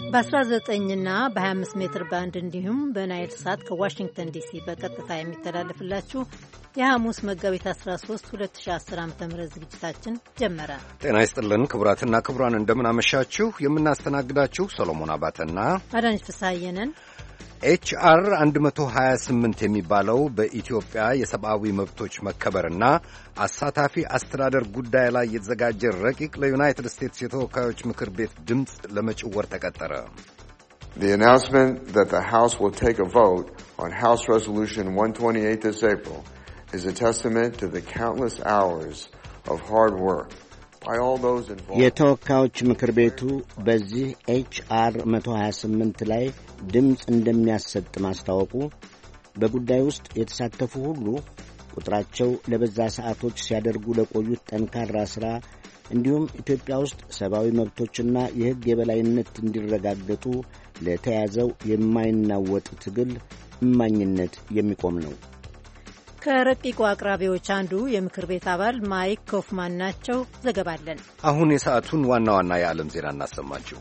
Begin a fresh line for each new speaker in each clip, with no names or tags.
በ19ና በ25 ሜትር ባንድ እንዲሁም በናይል ሳት ከዋሽንግተን ዲሲ በቀጥታ የሚተላለፍላችሁ የሐሙስ መጋቢት 13 2010 ዓ.ም ዝግጅታችን ጀመረ።
ጤና ይስጥልን ክቡራትና ክቡራን፣ እንደምናመሻችሁ። የምናስተናግዳችሁ ሰሎሞን አባተና
አዳነች ፍስሐዬ ነን።
ኤችአር 128 የሚባለው በኢትዮጵያ የሰብአዊ መብቶች መከበርና አሳታፊ አስተዳደር ጉዳይ ላይ የተዘጋጀ ረቂቅ ለዩናይትድ ስቴትስ የተወካዮች ምክር ቤት ድምፅ ለመጪው ወር ተቀጠረ።
The announcement that the House will take a vote on House Resolution 128 this April is a testament to the countless hours of hard work by all those involved.
የተወካዮች ምክር ቤቱ በዚህ ኤችአር 128 ላይ ድምፅ እንደሚያሰጥ ማስታወቁ በጉዳይ ውስጥ የተሳተፉ ሁሉ ቁጥራቸው ለበዛ ሰዓቶች ሲያደርጉ ለቆዩት ጠንካራ ሥራ እንዲሁም ኢትዮጵያ ውስጥ ሰብአዊ መብቶችና የሕግ የበላይነት እንዲረጋገጡ ለተያዘው የማይናወጥ ትግል እማኝነት የሚቆም ነው።
ከረቂቁ አቅራቢዎች አንዱ የምክር ቤት አባል ማይክ ኮፍማን ናቸው። ዘገባለን።
አሁን የሰዓቱን ዋና ዋና የዓለም ዜና እናሰማችሁ።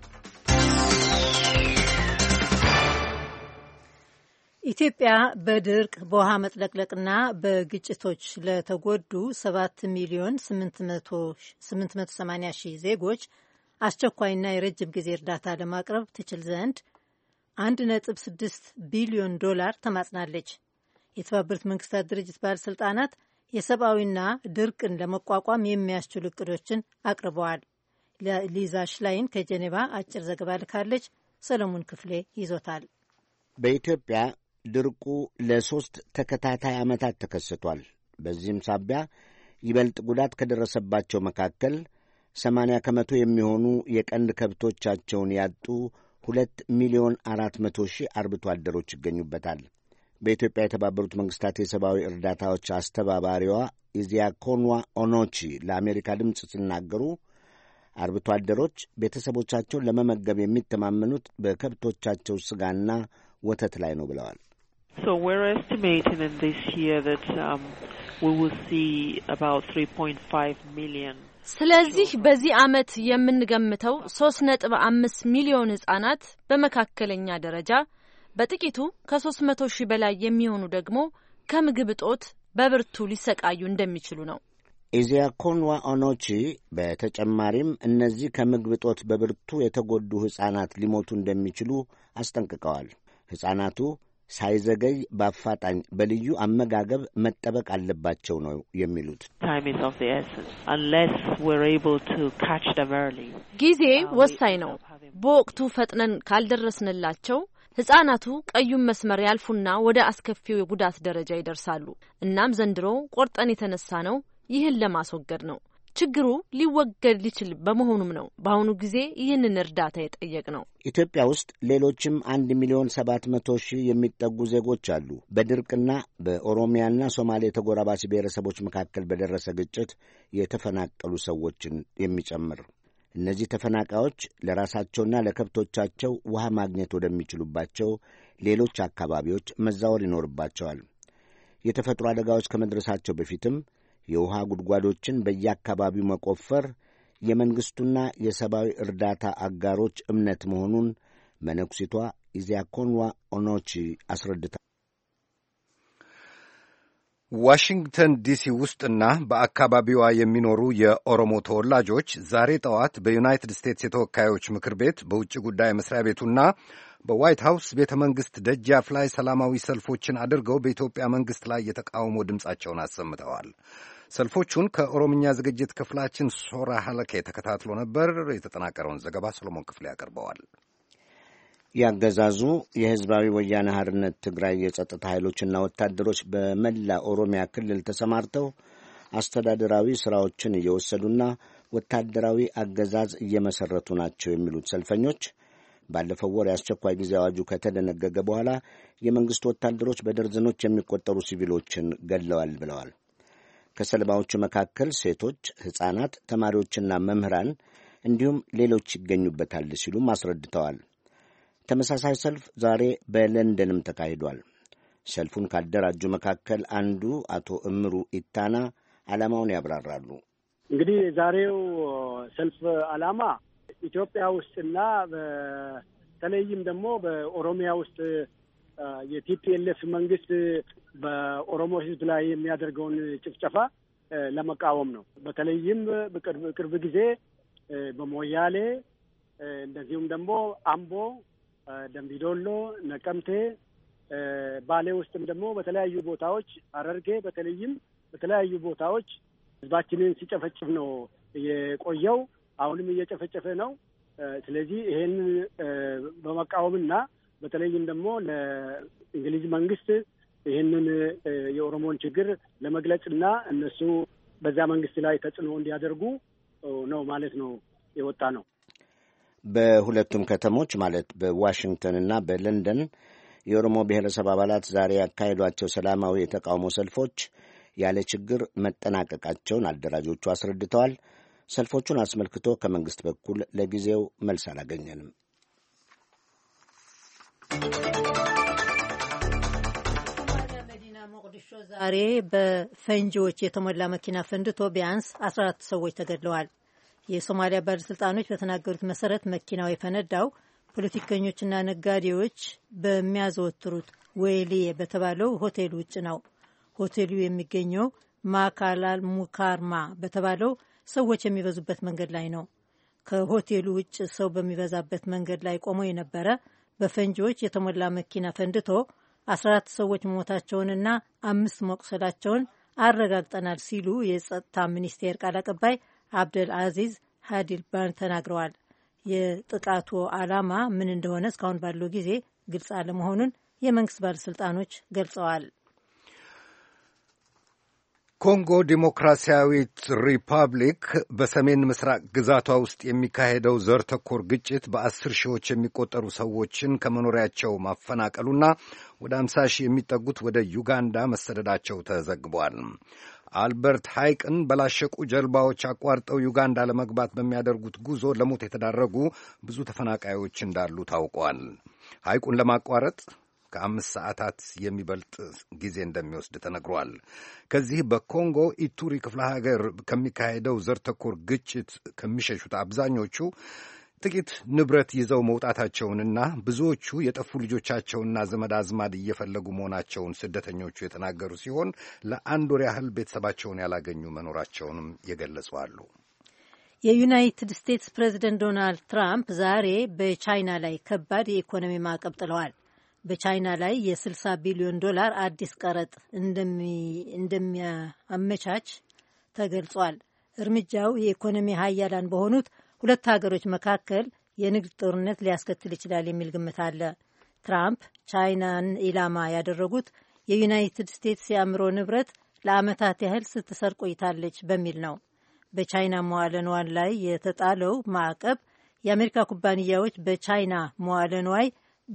ኢትዮጵያ በድርቅ በውሃ መጥለቅለቅና በግጭቶች ለተጎዱ 7,880,000 ዜጎች አስቸኳይና የረጅም ጊዜ እርዳታ ለማቅረብ ትችል ዘንድ $1.6 ቢሊዮን ተማጽናለች። የተባበሩት መንግስታት ድርጅት ባለሥልጣናት የሰብአዊና ድርቅን ለመቋቋም የሚያስችሉ እቅዶችን አቅርበዋል። ሊዛ ሽላይን ከጄኔቫ አጭር ዘገባ ልካለች። ሰለሞን ክፍሌ ይዞታል።
በኢትዮጵያ ድርቁ ለ3 ተከታታይ ዓመታት ተከስቷል። በዚህም ሳቢያ ይበልጥ ጉዳት ከደረሰባቸው መካከል 80 ከመቶ የሚሆኑ የቀንድ ከብቶቻቸውን ያጡ 2,400,000 አርብቶ አደሮች ይገኙበታል። በኢትዮጵያ የተባበሩት መንግስታት የሰብአዊ እርዳታዎች አስተባባሪዋ ኢዚያኮንዋ ኦኖቺ ለአሜሪካ ድምፅ ሲናገሩ አርብቶ አደሮች ቤተሰቦቻቸውን ለመመገብ የሚተማመኑት በከብቶቻቸው ስጋና ወተት ላይ ነው ብለዋል።
So we're estimating in this year that we will see about 3.5 million.
ስለዚህ በዚህ ዓመት የምንገምተው 3.5 ሚሊዮን ሕፃናት በመካከለኛ ደረጃ በጥቂቱ ከ300,000 በላይ የሚሆኑ ደግሞ ከምግብ እጦት በብርቱ ሊሰቃዩ እንደሚችሉ ነው።
ኢዚያኮንዋ ኦኖቺ በተጨማሪም እነዚህ ከምግብ እጦት በብርቱ የተጎዱ ሕፃናት ሊሞቱ እንደሚችሉ አስጠንቅቀዋል። ሕፃናቱ ሳይዘገይ በአፋጣኝ በልዩ አመጋገብ መጠበቅ አለባቸው ነው የሚሉት።
ጊዜ ወሳኝ ነው። በወቅቱ ፈጥነን ካልደረስንላቸው ሕፃናቱ ቀዩን መስመር ያልፉና ወደ አስከፊው የጉዳት ደረጃ ይደርሳሉ። እናም ዘንድሮ ቆርጠን የተነሳ ነው ይህን ለማስወገድ ነው። ችግሩ ሊወገድ ሊችል በመሆኑም ነው በአሁኑ ጊዜ ይህንን እርዳታ የጠየቅ ነው።
ኢትዮጵያ ውስጥ ሌሎችም 1,700,000 የሚጠጉ ዜጎች አሉ። በድርቅና በኦሮሚያና ሶማሌ ተጎራባች ብሔረሰቦች መካከል በደረሰ ግጭት የተፈናቀሉ ሰዎችን የሚጨምር። እነዚህ ተፈናቃዮች ለራሳቸውና ለከብቶቻቸው ውሃ ማግኘት ወደሚችሉባቸው ሌሎች አካባቢዎች መዛወር ይኖርባቸዋል። የተፈጥሮ አደጋዎች ከመድረሳቸው በፊትም የውሃ ጉድጓዶችን በየአካባቢው መቆፈር የመንግሥቱና የሰብአዊ እርዳታ አጋሮች እምነት መሆኑን መነኩሲቷ ኢዚያኮንዋ ኦኖቺ አስረድተዋል።
ዋሽንግተን ዲሲ ውስጥና በአካባቢዋ የሚኖሩ የኦሮሞ ተወላጆች ዛሬ ጠዋት በዩናይትድ ስቴትስ የተወካዮች ምክር ቤት በውጭ ጉዳይ መስሪያ ቤቱና በዋይት ሃውስ ቤተ መንግሥት ደጃፍ ላይ ሰላማዊ ሰልፎችን አድርገው በኢትዮጵያ መንግሥት ላይ የተቃውሞ ድምፃቸውን አሰምተዋል። ሰልፎቹን ከኦሮምኛ ዝግጅት ክፍላችን ሶራ ሀለኬ ተከታትሎ ነበር። የተጠናቀረውን ዘገባ ሰሎሞን ክፍሌ ያቀርበዋል።
ያገዛዙ የሕዝባዊ ወያነ ሓርነት ትግራይ የጸጥታ ኃይሎችና ወታደሮች በመላ ኦሮሚያ ክልል ተሰማርተው አስተዳደራዊ ሥራዎችን እየወሰዱና ወታደራዊ አገዛዝ እየመሠረቱ ናቸው የሚሉት ሰልፈኞች ባለፈው ወር የአስቸኳይ ጊዜ አዋጁ ከተደነገገ በኋላ የመንግሥት ወታደሮች በደርዘኖች የሚቆጠሩ ሲቪሎችን ገድለዋል ብለዋል። ከሰለባዎቹ መካከል ሴቶች፣ ሕፃናት፣ ተማሪዎችና መምህራን እንዲሁም ሌሎች ይገኙበታል ሲሉም አስረድተዋል። ተመሳሳይ ሰልፍ ዛሬ በለንደንም ተካሂዷል። ሰልፉን ካደራጁ መካከል አንዱ አቶ እምሩ ኢታና ዓላማውን ያብራራሉ።
እንግዲህ ዛሬው ሰልፍ ዓላማ ኢትዮጵያ ውስጥና በተለይም ደግሞ በኦሮሚያ ውስጥ የቲፒኤልኤፍ መንግስት በኦሮሞ ህዝብ ላይ የሚያደርገውን ጭፍጨፋ ለመቃወም ነው። በተለይም በቅርብ ጊዜ በሞያሌ እንደዚሁም ደግሞ አምቦ፣ ደምቢዶሎ፣ ነቀምቴ፣ ባሌ ውስጥም ደግሞ በተለያዩ ቦታዎች ሐረርጌ በተለይም በተለያዩ ቦታዎች ህዝባችንን ሲጨፈጭፍ ነው የቆየው። አሁንም እየጨፈጨፈ ነው። ስለዚህ ይሄን በመቃወምና በተለይም ደግሞ ለእንግሊዝ መንግስት ይህንን የኦሮሞን ችግር ለመግለጽና እነሱ በዛ መንግስት ላይ ተጽዕኖ እንዲያደርጉ ነው ማለት ነው የወጣ ነው።
በሁለቱም ከተሞች ማለት በዋሽንግተንና በለንደን የኦሮሞ ብሔረሰብ አባላት ዛሬ ያካሄዷቸው ሰላማዊ የተቃውሞ ሰልፎች ያለ ችግር መጠናቀቃቸውን አደራጆቹ አስረድተዋል። ሰልፎቹን አስመልክቶ ከመንግስት በኩል ለጊዜው መልስ አላገኘንም።
መዲና ሞቃዲሾ ዛሬ በፈንጂዎች የተሞላ መኪና ፈንድቶ ቢያንስ 14 ሰዎች ተገድለዋል። የሶማሊያ ባለሥልጣኖች በተናገሩት መሰረት መኪናው የፈነዳው ፖለቲከኞችና ነጋዴዎች በሚያዘወትሩት ዌሊዬ በተባለው ሆቴል ውጭ ነው። ሆቴሉ የሚገኘው ማካላል ሙካርማ በተባለው ሰዎች የሚበዙበት መንገድ ላይ ነው። ከሆቴሉ ውጭ ሰው በሚበዛበት መንገድ ላይ ቆሞ የነበረ በፈንጂዎች የተሞላ መኪና ፈንድቶ 14 ሰዎች መሞታቸውንና 5 መቁሰላቸውን አረጋግጠናል ሲሉ የጸጥታ ሚኒስቴር ቃል አቀባይ አብደል አዚዝ ሀዲል ባን ተናግረዋል። የጥቃቱ ዓላማ ምን እንደሆነ እስካሁን ባለው ጊዜ ግልጽ አለመሆኑን የመንግስት ባለሥልጣኖች ገልጸዋል።
ኮንጎ ዲሞክራሲያዊት ሪፐብሊክ በሰሜን ምስራቅ ግዛቷ ውስጥ የሚካሄደው ዘር ተኮር ግጭት በ10 ሺዎች የሚቆጠሩ ሰዎችን ከመኖሪያቸው ማፈናቀሉና ወደ 50 ሺህ የሚጠጉት ወደ ዩጋንዳ መሰደዳቸው ተዘግቧል። አልበርት ሐይቅን በላሸቁ ጀልባዎች አቋርጠው ዩጋንዳ ለመግባት በሚያደርጉት ጉዞ ለሞት የተዳረጉ ብዙ ተፈናቃዮች እንዳሉ ታውቋል። ሐይቁን ለማቋረጥ ከ5 ሰዓታት የሚበልጥ ጊዜ እንደሚወስድ ተነግሯል። ከዚህ በኮንጎ ኢቱሪ ክፍለ ሀገር ከሚካሄደው ዘር ተኮር ግጭት ከሚሸሹት አብዛኞቹ ጥቂት ንብረት ይዘው መውጣታቸውንና ብዙዎቹ የጠፉ ልጆቻቸውና ዘመድ አዝማድ እየፈለጉ መሆናቸውን ስደተኞቹ የተናገሩ ሲሆን ለ1 ወር ያህል ቤተሰባቸውን ያላገኙ መኖራቸውንም የገለጹ አሉ።
የዩናይትድ ስቴትስ ፕሬዚደንት ዶናልድ ትራምፕ ዛሬ በቻይና ላይ ከባድ የኢኮኖሚ ማዕቀብ ጥለዋል። በቻይና ላይ የ$60 ቢሊዮን አዲስ ቀረጥ እንደሚያመቻች ተገልጿል። እርምጃው የኢኮኖሚ ሀያላን በሆኑት ሁለት ሀገሮች መካከል የንግድ ጦርነት ሊያስከትል ይችላል የሚል ግምት አለ። ትራምፕ ቻይናን ኢላማ ያደረጉት የዩናይትድ ስቴትስ የአእምሮ ንብረት ለዓመታት ያህል ስትሰር ቆይታለች በሚል ነው። በቻይና መዋዕለ ንዋይ ላይ የተጣለው ማዕቀብ የአሜሪካ ኩባንያዎች በቻይና መዋዕለ ንዋይ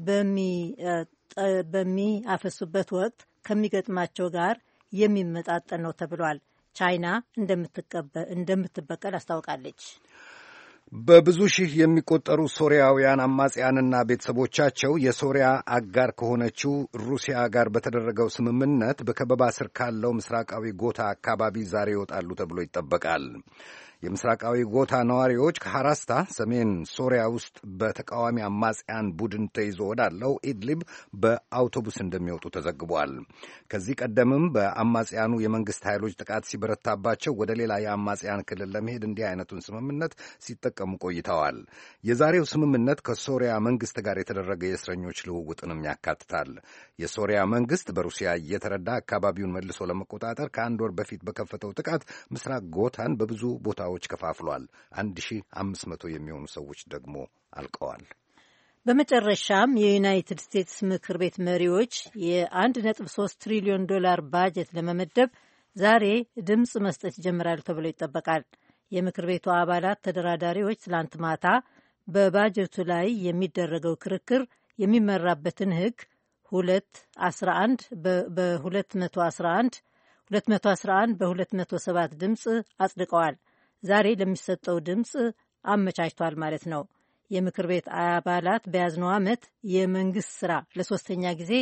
በሚያፈሱበት ወቅት ከሚገጥማቸው ጋር የሚመጣጠን ነው ተብሏል። ቻይና እንደምትበቀል አስታውቃለች።
በብዙ ሺህ የሚቆጠሩ ሶሪያውያን አማጽያንና ቤተሰቦቻቸው የሶሪያ አጋር ከሆነችው ሩሲያ ጋር በተደረገው ስምምነት በከበባ ስር ካለው ምስራቃዊ ጎታ አካባቢ ዛሬ ይወጣሉ ተብሎ ይጠበቃል። የምስራቃዊ ጎታ ነዋሪዎች ከሐራስታ ሰሜን ሶሪያ ውስጥ በተቃዋሚ አማጽያን ቡድን ተይዞ ወዳለው ኢድሊብ በአውቶቡስ እንደሚወጡ ተዘግቧል። ከዚህ ቀደምም በአማጽያኑ የመንግስት ኃይሎች ጥቃት ሲበረታባቸው ወደ ሌላ የአማጽያን ክልል ለመሄድ እንዲህ አይነቱን ስምምነት ሲጠቀሙ ቆይተዋል። የዛሬው ስምምነት ከሶሪያ መንግስት ጋር የተደረገ የእስረኞች ልውውጥንም ያካትታል። የሶሪያ መንግስት በሩሲያ እየተረዳ አካባቢውን መልሶ ለመቆጣጠር ከ1 ወር በፊት በከፈተው ጥቃት ምስራቅ ጎታን በብዙ ቦታ ከፋፍሏል። 1500 የሚሆኑ ሰዎች ደግሞ አልቀዋል።
በመጨረሻም የዩናይትድ ስቴትስ ምክር ቤት መሪዎች የ$1.3 ትሪሊዮን ባጀት ለመመደብ ዛሬ ድምፅ መስጠት ይጀምራሉ ተብሎ ይጠበቃል። የምክር ቤቱ አባላት ተደራዳሪዎች ትላንት ማታ በባጀቱ ላይ የሚደረገው ክርክር የሚመራበትን ሕግ 211 በ207 ድምፅ አጽድቀዋል። ዛሬ ለሚሰጠው ድምፅ አመቻችቷል ማለት ነው። የምክር ቤት አባላት በያዝነው ዓመት የመንግስት ስራ ለ3ኛ ጊዜ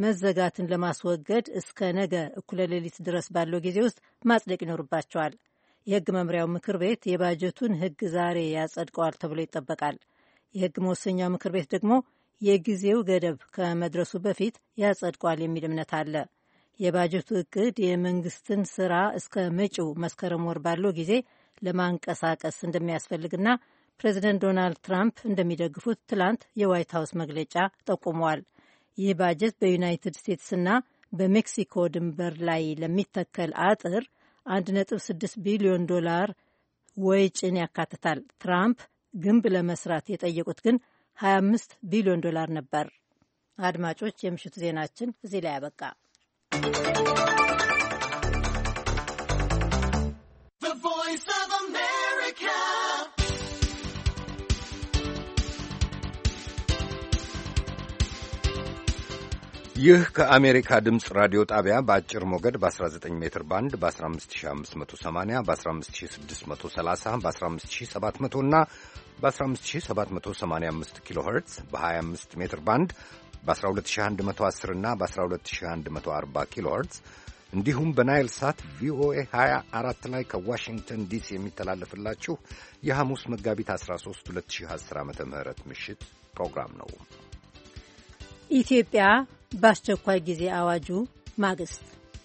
መዘጋትን ለማስወገድ እስከ ነገ እኩለ ሌሊት ድረስ ባለው ጊዜ ውስጥ ማጽደቅ ይኖርባቸዋል። የሕግ መምሪያው ምክር ቤት የባጀቱን ሕግ ዛሬ ያጸድቀዋል ተብሎ ይጠበቃል። የሕግ መወሰኛው ምክር ቤት ደግሞ የጊዜው ገደብ ከመድረሱ በፊት ያጸድቀዋል የሚል እምነት አለ። የባጀቱ እቅድ የመንግስትን ስራ እስከ መጪው መስከረም ወር ባለው ጊዜ ለማንቀሳቀስ እንደሚያስፈልግና ፕሬዚደንት ዶናልድ ትራምፕ እንደሚደግፉት ትላንት የዋይት ሀውስ መግለጫ ጠቁመዋል። ይህ ባጀት በዩናይትድ ስቴትስና በሜክሲኮ ድንበር ላይ ለሚተከል አጥር $1.6 ቢሊዮን ወጪን ያካትታል። ትራምፕ ግንብ ለመስራት የጠየቁት ግን $25 ቢሊዮን ነበር። አድማጮች፣ የምሽቱ ዜናችን እዚህ ላይ ያበቃ።
ይህ ከአሜሪካ ድምፅ ራዲዮ ጣቢያ በአጭር ሞገድ በ19 ሜትር ባንድ በ15580 በ15630 በ15700 እና በ15785 ኪሎ ሄርትዝ በ25 ሜትር ባንድ በ12110 እና በ12140 ኪሎ ሄርትዝ እንዲሁም በናይል ሳት ቪኦኤ 24 ላይ ከዋሽንግተን ዲሲ የሚተላለፍላችሁ የሐሙስ መጋቢት 13 2010 ዓ.ም ምሽት ፕሮግራም ነው።
ኢትዮጵያ በአስቸኳይ ጊዜ አዋጁ ማግስት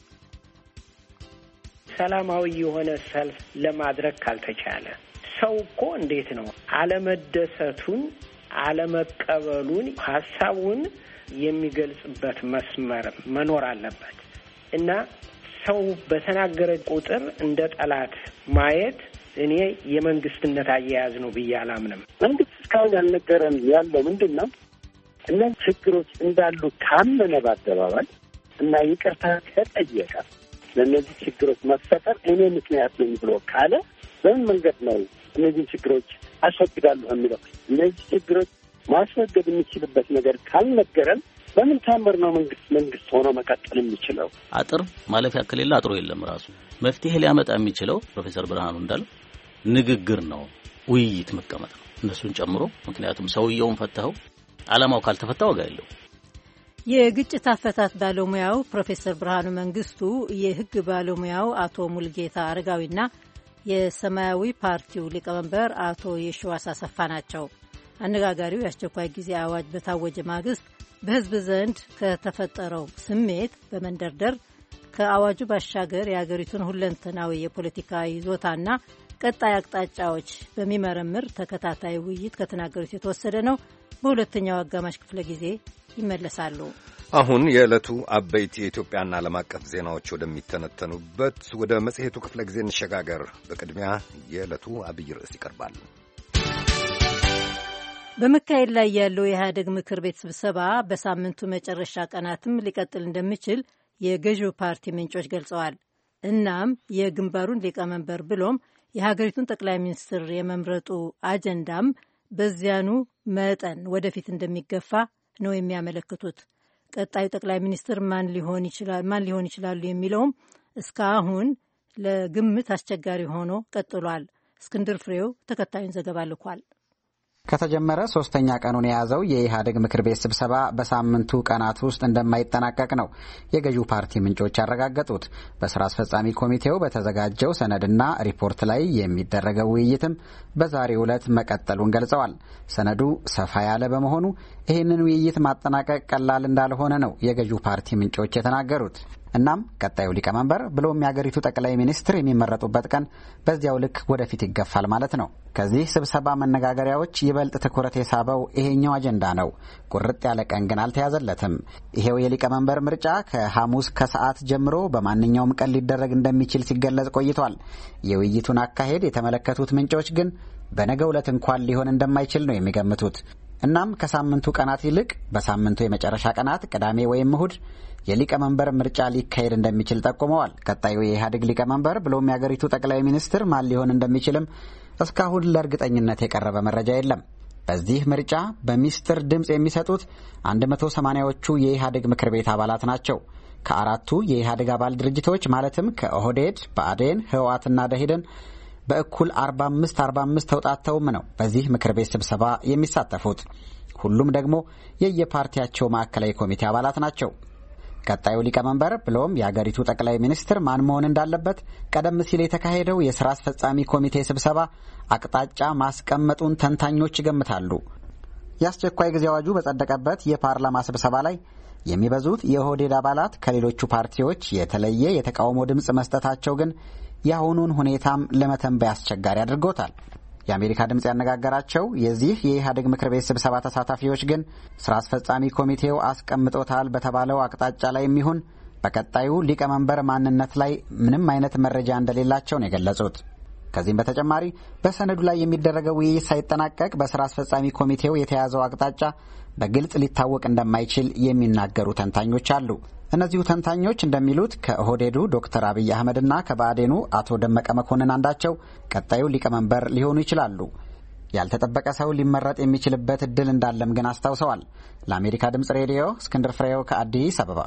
ሰላማዊ የሆነ ሰልፍ ለማድረግ ካልተቻለ ሰው እኮ እንዴት ነው አለመደሰቱን አለመቀበሉን ሀሳቡን የሚገልጽበት መስመር መኖር አለበት እና ሰው በተናገረ ቁጥር እንደ ጠላት ማየት እኔ የመንግስትነት አያያዝ ነው ብዬ አላምንም።
መንግስት እስካሁን ያልነገረን ያለው ምንድን ነው? እነዚህ ችግሮች እንዳሉ ካመነ በአደባባይ እና ይቅርታ ከጠየቀ ለእነዚህ ችግሮች መፈጠር እኔ ምክንያት ነኝ ብሎ ካለ በምን መንገድ ነው እነዚህን ችግሮች አስወግዳለሁ የሚለው? እነዚህ ችግሮች ማስወገድ የሚችልበት ነገር ካልነገረን በምን ታምር ነው መንግስት ሆኖ መቀጠል የሚችለው?
አጥር ማለፊያ ከሌለ አጥሩ የለም። ራሱ መፍትሄ ሊያመጣ የሚችለው ፕሮፌሰር ብርሃኑ እንዳለው ንግግር ነው፣ ውይይት መቀመጥ ነው፣ እነሱን ጨምሮ። ምክንያቱም ሰውየውን ፈተኸው ዓላማው ካልተፈታ ዋጋ የለው።
የግጭት አፈታት ባለሙያው ፕሮፌሰር ብርሃኑ መንግስቱ፣ የህግ ባለሙያው አቶ ሙልጌታ አረጋዊና የሰማያዊ ፓርቲው ሊቀመንበር አቶ የሺዋስ አሰፋ ናቸው። አነጋጋሪው የአስቸኳይ ጊዜ አዋጅ በታወጀ ማግስት በህዝብ ዘንድ ከተፈጠረው ስሜት በመንደርደር ከአዋጁ ባሻገር የአገሪቱን ሁለንተናዊ የፖለቲካ ይዞታና ቀጣይ አቅጣጫዎች በሚመረምር ተከታታይ ውይይት ከተናገሩት የተወሰደ ነው። በሁለተኛው አጋማሽ ክፍለ ጊዜ ይመለሳሉ።
አሁን የዕለቱ አበይት የኢትዮጵያና ዓለም አቀፍ ዜናዎች ወደሚተነተኑበት ወደ መጽሔቱ ክፍለ ጊዜ እንሸጋገር። በቅድሚያ የዕለቱ አብይ ርዕስ ይቀርባል።
በመካሄድ ላይ ያለው የኢህአዴግ ምክር ቤት ስብሰባ በሳምንቱ መጨረሻ ቀናትም ሊቀጥል እንደሚችል የገዢው ፓርቲ ምንጮች ገልጸዋል። እናም የግንባሩን ሊቀመንበር ብሎም የሀገሪቱን ጠቅላይ ሚኒስትር የመምረጡ አጀንዳም በዚያኑ መጠን ወደፊት እንደሚገፋ ነው የሚያመለክቱት። ቀጣዩ ጠቅላይ ሚኒስትር ማን ሊሆን ይችላሉ የሚለውም እስካሁን ለግምት አስቸጋሪ ሆኖ ቀጥሏል። እስክንድር ፍሬው ተከታዩን ዘገባ ልኳል።
ከተጀመረ 3ኛ ቀኑን የያዘው የኢህአዴግ ምክር ቤት ስብሰባ በሳምንቱ ቀናት ውስጥ እንደማይጠናቀቅ ነው የገዢው ፓርቲ ምንጮች ያረጋገጡት። በስራ አስፈጻሚ ኮሚቴው በተዘጋጀው ሰነድና ሪፖርት ላይ የሚደረገው ውይይትም በዛሬው ዕለት መቀጠሉን ገልጸዋል። ሰነዱ ሰፋ ያለ በመሆኑ ይህንን ውይይት ማጠናቀቅ ቀላል እንዳልሆነ ነው የገዢው ፓርቲ ምንጮች የተናገሩት። እናም ቀጣዩ ሊቀመንበር ብሎም የአገሪቱ ጠቅላይ ሚኒስትር የሚመረጡበት ቀን በዚያው ልክ ወደፊት ይገፋል ማለት ነው። ከዚህ ስብሰባ መነጋገሪያዎች ይበልጥ ትኩረት የሳበው ይሄኛው አጀንዳ ነው። ቁርጥ ያለ ቀን ግን አልተያዘለትም። ይሄው የሊቀመንበር ምርጫ ከሐሙስ ከሰዓት ጀምሮ በማንኛውም ቀን ሊደረግ እንደሚችል ሲገለጽ ቆይቷል። የውይይቱን አካሄድ የተመለከቱት ምንጮች ግን በነገው ዕለት እንኳን ሊሆን እንደማይችል ነው የሚገምቱት። እናም ከሳምንቱ ቀናት ይልቅ በሳምንቱ የመጨረሻ ቀናት ቅዳሜ ወይም እሁድ የሊቀመንበር ምርጫ ሊካሄድ እንደሚችል ጠቁመዋል። ቀጣዩ የኢህአዴግ ሊቀመንበር ብሎም የአገሪቱ ጠቅላይ ሚኒስትር ማን ሊሆን እንደሚችልም እስካሁን ለእርግጠኝነት የቀረበ መረጃ የለም። በዚህ ምርጫ በሚስጥር ድምፅ የሚሰጡት 180ዎቹ የኢህአዴግ ምክር ቤት አባላት ናቸው። ከአራቱ የኢህአዴግ አባል ድርጅቶች ማለትም ከኦህዴድ፣ ብአዴን፣ ህወሓትና ደኢህዴን በእኩል 45 ተውጣተውም ነው በዚህ ምክር ቤት ስብሰባ የሚሳተፉት። ሁሉም ደግሞ የየፓርቲያቸው ማዕከላዊ ኮሚቴ አባላት ናቸው። ቀጣዩ ሊቀመንበር ብሎም የአገሪቱ ጠቅላይ ሚኒስትር ማን መሆን እንዳለበት ቀደም ሲል የተካሄደው የሥራ አስፈጻሚ ኮሚቴ ስብሰባ አቅጣጫ ማስቀመጡን ተንታኞች ይገምታሉ። የአስቸኳይ ጊዜ አዋጁ በጸደቀበት የፓርላማ ስብሰባ ላይ የሚበዙት የኦህዴድ አባላት ከሌሎቹ ፓርቲዎች የተለየ የተቃውሞ ድምፅ መስጠታቸው ግን የአሁኑን ሁኔታም ለመተንበይ አስቸጋሪ አድርጎታል። የአሜሪካ ድምፅ ያነጋገራቸው የዚህ የኢህአዴግ ምክር ቤት ስብሰባ ተሳታፊዎች ግን ስራ አስፈጻሚ ኮሚቴው አስቀምጦታል በተባለው አቅጣጫ ላይ የሚሆን በቀጣዩ ሊቀመንበር ማንነት ላይ ምንም አይነት መረጃ እንደሌላቸው ነው የገለጹት። ከዚህም በተጨማሪ በሰነዱ ላይ የሚደረገው ውይይት ሳይጠናቀቅ በስራ አስፈጻሚ ኮሚቴው የተያዘው አቅጣጫ በግልጽ ሊታወቅ እንደማይችል የሚናገሩ ተንታኞች አሉ። እነዚሁ ተንታኞች እንደሚሉት ከኦህዴዱ ዶክተር አብይ አህመድና ከባዕዴኑ አቶ ደመቀ መኮንን አንዳቸው ቀጣዩ ሊቀመንበር ሊሆኑ ይችላሉ። ያልተጠበቀ ሰው ሊመረጥ የሚችልበት እድል እንዳለም ግን አስታውሰዋል። ለአሜሪካ ድምጽ ሬዲዮ እስክንድር ፍሬው ከአዲስ አበባ።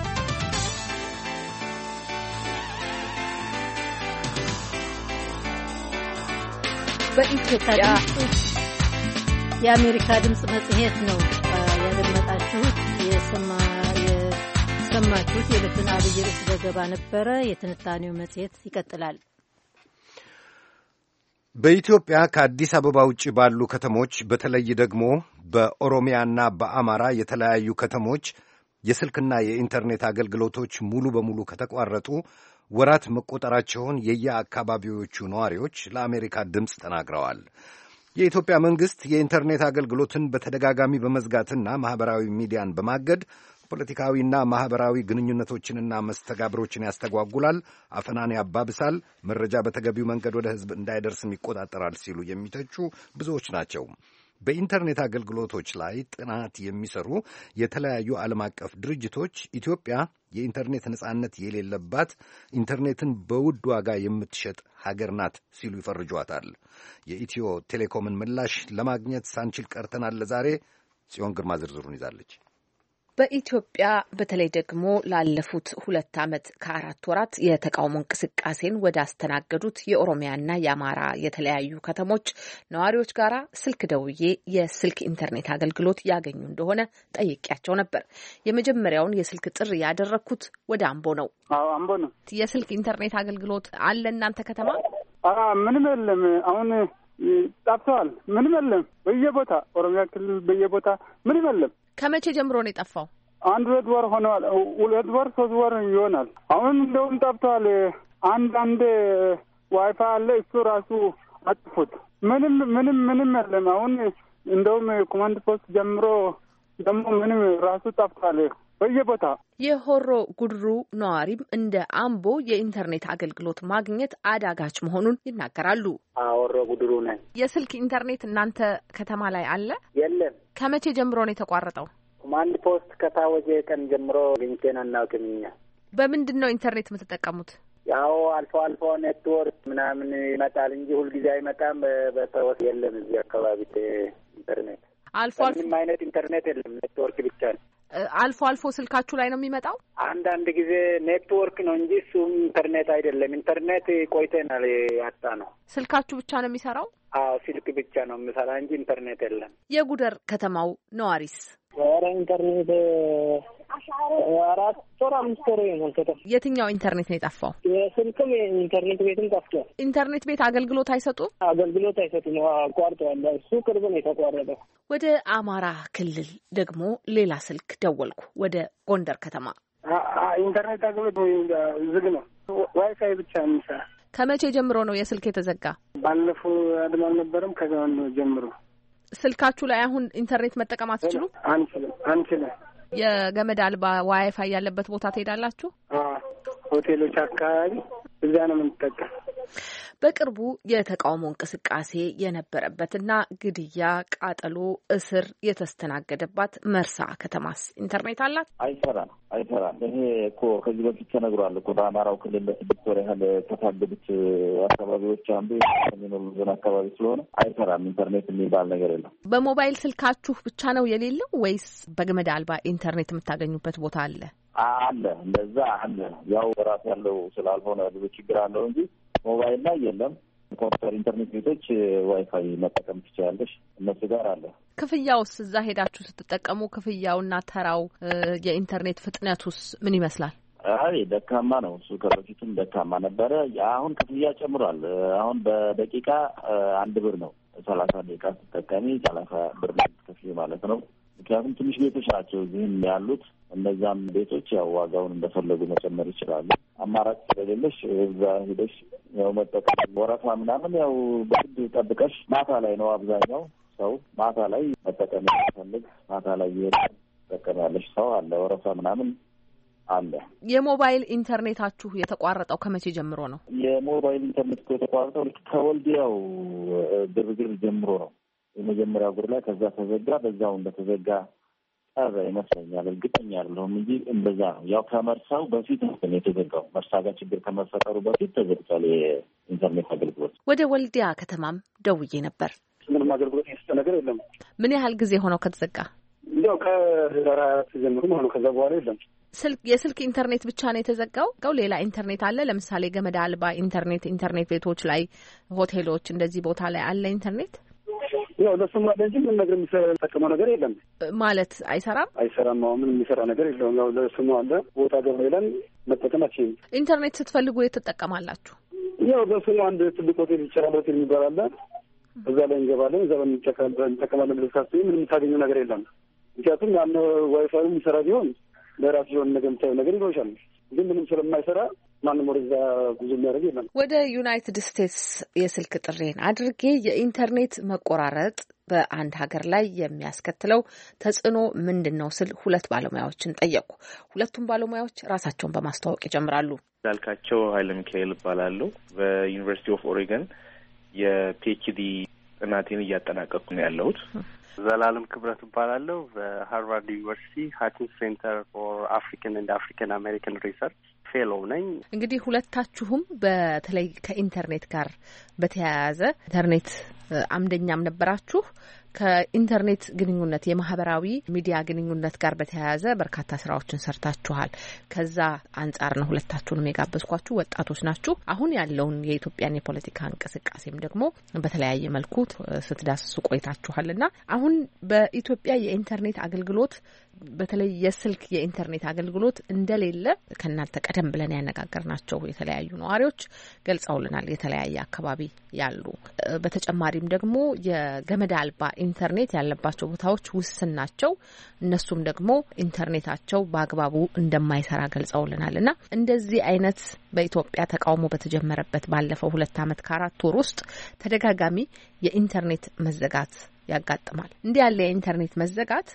በኢትዮጵያ የአሜሪካ ድምጽ መጽሔት ነው ያደመጣችሁት። የሰማችሁት የዕለቱን አብይ ርዕስ ዘገባ ነበረ። የትንታኔው መጽሔት ይቀጥላል።
በኢትዮጵያ ከአዲስ አበባ ውጭ ባሉ ከተሞች በተለይ ደግሞ በኦሮሚያና በአማራ የተለያዩ ከተሞች የስልክና የኢንተርኔት አገልግሎቶች ሙሉ በሙሉ ከተቋረጡ ወራት መቆጠራቸውን የየአካባቢዎቹ ነዋሪዎች ለአሜሪካ ድምፅ ተናግረዋል። የኢትዮጵያ መንግሥት የኢንተርኔት አገልግሎትን በተደጋጋሚ በመዝጋትና ማኅበራዊ ሚዲያን በማገድ ፖለቲካዊና ማኅበራዊ ግንኙነቶችንና መስተጋብሮችን ያስተጓጉላል፣ አፈናን ያባብሳል፣ መረጃ በተገቢው መንገድ ወደ ሕዝብ እንዳይደርስም ይቆጣጠራል ሲሉ የሚተቹ ብዙዎች ናቸው። በኢንተርኔት አገልግሎቶች ላይ ጥናት የሚሰሩ የተለያዩ ዓለም አቀፍ ድርጅቶች ኢትዮጵያ የኢንተርኔት ነጻነት የሌለባት ኢንተርኔትን በውድ ዋጋ የምትሸጥ ሀገር ናት ሲሉ ይፈርጇታል። የኢትዮ ቴሌኮምን ምላሽ ለማግኘት ሳንችል ቀርተናል። ለዛሬ ጽዮን ግርማ ዝርዝሩን ይዛለች።
በኢትዮጵያ በተለይ ደግሞ ላለፉት 2 ዓመት ከ4 ወራት የተቃውሞ እንቅስቃሴን ወደ አስተናገዱት የኦሮሚያና የአማራ የተለያዩ ከተሞች ነዋሪዎች ጋራ ስልክ ደውዬ የስልክ ኢንተርኔት አገልግሎት ያገኙ እንደሆነ ጠይቄያቸው ነበር። የመጀመሪያውን የስልክ ጥሪ ያደረግኩት ወደ አምቦ ነው።
አዎ አምቦ ነው።
የስልክ ኢንተርኔት አገልግሎት አለ እናንተ ከተማ?
ምንም የለም። አሁን ጠፍተዋል። ምንም የለም። በየቦታ ኦሮሚያ ክልል በየቦታ ምንም የለም።
ከመቼ ጀምሮ ነው የጠፋው?
1 ወር ሆነዋል። 2 ወር 3 ወር ይሆናል። አሁን እንደውም ጠፍተዋል። አንድ ዋይፋይ አለ፣ እሱ ራሱ አጥፉት። ምንም የለም። አሁን እንደውም ኮማንድ ፖስት ጀምሮ ደግሞ ምንም ራሱ ጠፍቷል በየቦታ።
የሆሮ ጉድሩ ነዋሪም እንደ አምቦ የኢንተርኔት አገልግሎት ማግኘት አዳጋች መሆኑን ይናገራሉ።
ሆሮ ጉድሩ ነኝ።
የስልክ ኢንተርኔት እናንተ ከተማ ላይ አለ?
የለም።
ከመቼ ጀምሮ ነው የተቋረጠው?
ኮማንድ ፖስት ከታወጀ ቀን ጀምሮ ግኝቴን አናውቅም እኛ።
በምንድን ነው ኢንተርኔት የምትጠቀሙት?
ያው አልፎ ኔትወርክ ምናምን ይመጣል እንጂ ሁልጊዜ አይመጣም። በተወስ የለም እዚህ አካባቢ ኢንተርኔት
አልፎ
ምንም አይነት ኢንተርኔት የለም፣ ኔትወርክ ብቻ ነው።
አልፎ ስልካችሁ ላይ ነው የሚመጣው?
አንዳንድ ጊዜ ኔትወርክ ነው እንጂ እሱም ኢንተርኔት አይደለም። ኢንተርኔት ቆይተናል ያጣ ነው።
ስልካችሁ ብቻ ነው የሚሰራው?
አዎ ስልክ ብቻ ነው የሚሰራ እንጂ ኢንተርኔት የለም።
የጉደር ከተማው ነዋሪስ?
ኧረ ኢንተርኔት 4 ወር 5 ወር ነው።
የትኛው ኢንተርኔት ነው የጠፋው?
የስልክም ኢንተርኔት ቤትም ጠፍቷል።
ኢንተርኔት ቤት አገልግሎት አይሰጡም?
አገልግሎት አይሰጡም፣ አቋርጠዋል። እሱ ቅርብ ነው የተቋረጠው።
ወደ አማራ ክልል ደግሞ ሌላ ስልክ ደወልኩ፣ ወደ ጎንደር ከተማ።
ኢንተርኔት አገልግሎት ዝግ ነው፣ ዋይፋይ ብቻ የሚሰራ።
ከመቼ ጀምሮ ነው የስልክ የተዘጋ?
ባለፈው አድማ አልነበረም? ከዛ ጀምሮ።
ስልካችሁ ላይ አሁን ኢንተርኔት መጠቀም አትችሉ?
አንችልም።
የገመድ አልባ ዋይፋይ ያለበት ቦታ ትሄዳላችሁ?
ሆቴሎች አካባቢ እዚያ ነው የምንጠቀም።
በቅርቡ የተቃውሞ እንቅስቃሴ የነበረበትና ግድያ፣ ቃጠሎ፣ እስር የተስተናገደባት መርሳ ከተማስ ኢንተርኔት አላት?
አይሰራም። ይሄ እኮ ከዚህ በፊት ተነግሯል እኮ በአማራው ክልል ለ6 ወር ያህል ከታገዱት አካባቢዎች አንዱ የሚኖሩ ዞን አካባቢ ስለሆነ አይሰራም። ኢንተርኔት የሚባል ነገር የለም።
በሞባይል ስልካችሁ ብቻ ነው የሌለው ወይስ በገመድ አልባ ኢንተርኔት የምታገኙበት ቦታ አለ?
አለ፣ እንደዛ አለ። ያው ራሱ ያለው ስላልሆነ ብዙ ችግር አለው እንጂ ሞባይል ላይ የለም። ኮምፒውተር ኢንተርኔት ቤቶች ዋይፋይ መጠቀም ትችላለሽ። እነሱ ጋር አለ።
ክፍያውስ እዛ ሄዳችሁ ስትጠቀሙ ክፍያውና ተራው የኢንተርኔት ፍጥነቱስ ምን ይመስላል?
አይ ደካማ ነው። እሱ ከበፊቱም ደካማ ነበረ። አሁን ክፍያ ጨምሯል። አሁን በደቂቃ 1 ብር ነው። 30 ደቂቃ ስትጠቀሚ 30 ብር ከፍዬ ማለት ነው። ምክንያቱም ትንሽ ቤቶች ናቸው እዚህም ያሉት። እነዛም ቤቶች ያው ዋጋውን እንደፈለጉ መጨመር ይችላሉ። አማራጭ ስለሌለሽ እዛ ሄደሽ ያው መጠቀም ወረፋ ምናምን ያው በግድ ጠብቀሽ ማታ ላይ ነው አብዛኛው ሰው ማታ ላይ መጠቀም የሚፈልግ ማታ ላይ ይጠቀም ያለሽ ሰው አለ። ወረፋ ምናምን አለ።
የሞባይል ኢንተርኔታችሁ የተቋረጠው ከመቼ ጀምሮ ነው?
የሞባይል ኢንተርኔት የተቋረጠው ከወልዲያው ግርግር ጀምሮ ነው። የመጀመሪያው ጉር ላይ ከዛ ተዘጋ። በዛው እንደተዘጋ ቀረ ይመስለኛል። እርግጠኛ አይደለሁም እንጂ እንደዛ ነው። ያው ከመርሳው በፊት ነው የተዘጋው። መርሳ ጋር ችግር ከመፈጠሩ በፊት ተዘግቷል የኢንተርኔት አገልግሎት።
ወደ ወልዲያ ከተማም ደውዬ ነበር።
ምንም አገልግሎት የሰጠ ነገር የለም።
ምን ያህል ጊዜ ሆነው ከተዘጋ?
እንዲያው ከህዳር 24 ጀምሮ ማለት ከዛ በኋላ የለም።
የስልክ ኢንተርኔት ብቻ ነው የተዘጋው? ሌላ ኢንተርኔት አለ? ለምሳሌ ገመድ አልባ ኢንተርኔት ቤቶች ላይ፣ ሆቴሎች እንደዚህ ቦታ ላይ አለ ኢንተርኔት?
ያው ለሱም አለ እንጂ ምን ነገር የሚጠቀመው ነገር የለም።
ማለት አይሰራም።
ምን የሚሰራ ነገር የለውም። ያው ለሱም አለ ቦታ ገብረለን መጠቀማችን።
ኢንተርኔት ስትፈልጉ የት ትጠቀማላችሁ?
ያው ለሱም አንድ ትልቅ ሆቴል ይቻላል ሆቴል የሚባል አለ። እዛ ላይ እንገባለን። እዛ እንጠቀማለን ብለህ ካስቢ ምንም የምታገኘው ነገር የለም። ምክንያቱም ያን ዋይፋይ የሚሰራ ቢሆን ለራሱ የሆነ ነገር የምታየው ነገር ይኖርሻል። ግን ምንም ስለማይሰራ ማንም ወደዛ ጉዞ የሚያደርግ የለም።
ወደ ዩናይትድ ስቴትስ የስልክ ጥሬን አድርጌ የኢንተርኔት መቆራረጥ በአንድ ሀገር ላይ የሚያስከትለው ተጽዕኖ ምንድን ነው ስል 2 ባለሙያዎችን ጠየቁ። ሁለቱም ባለሙያዎች ራሳቸውን በማስተዋወቅ ይጀምራሉ።
ዳልካቸው ኃይለ ሚካኤል እባላለሁ። በዩኒቨርሲቲ ኦፍ ኦሬገን የፒኤችዲ ጥናቴን እያጠናቀቅኩ ነው ያለሁት።
ዘላለም ክብረት እባላለሁ። በሃርቫርድ ዩኒቨርሲቲ ሃኪንግ ሴንተር ፎር አፍሪካን ኤንድ አፍሪካን አሜሪካን ሪሰርች ፌሎው ነኝ።
እንግዲህ ሁለታችሁም በተለይ ከኢንተርኔት ጋር በተያያዘ ኢንተርኔት አምደኛም ነበራችሁ። ከኢንተርኔት ግንኙነት የማህበራዊ ሚዲያ ግንኙነት ጋር በተያያዘ በርካታ ስራዎችን ሰርታችኋል። ከዛ አንጻር ነው ሁለታችሁንም የጋበዝኳችሁ። ወጣቶች ናችሁ። አሁን ያለውን የኢትዮጵያን የፖለቲካ እንቅስቃሴም ደግሞ በተለያየ መልኩ ስትዳስሱ ቆይታችኋልና አሁን በኢትዮጵያ የኢንተርኔት አገልግሎት በተለይ የስልክ የኢንተርኔት አገልግሎት እንደሌለ ከእናንተ ቀደም ብለን ያነጋገርናቸው የተለያዩ ነዋሪዎች ገልጸውልናል። የተለያየ አካባቢ ያሉ በተጨማሪም ደግሞ የገመድ አልባ ኢንተርኔት ያለባቸው ቦታዎች ውስን ናቸው። እነሱም ደግሞ ኢንተርኔታቸው በአግባቡ እንደማይሰራ ገልጸውልናል። እና እንደዚህ አይነት በኢትዮጵያ ተቃውሞ በተጀመረበት ባለፈው 2 ዓመት ከ4 ወር ውስጥ ተደጋጋሚ የኢንተርኔት መዘጋት ያጋጥማል። እንዲህ ያለ የኢንተርኔት መዘጋት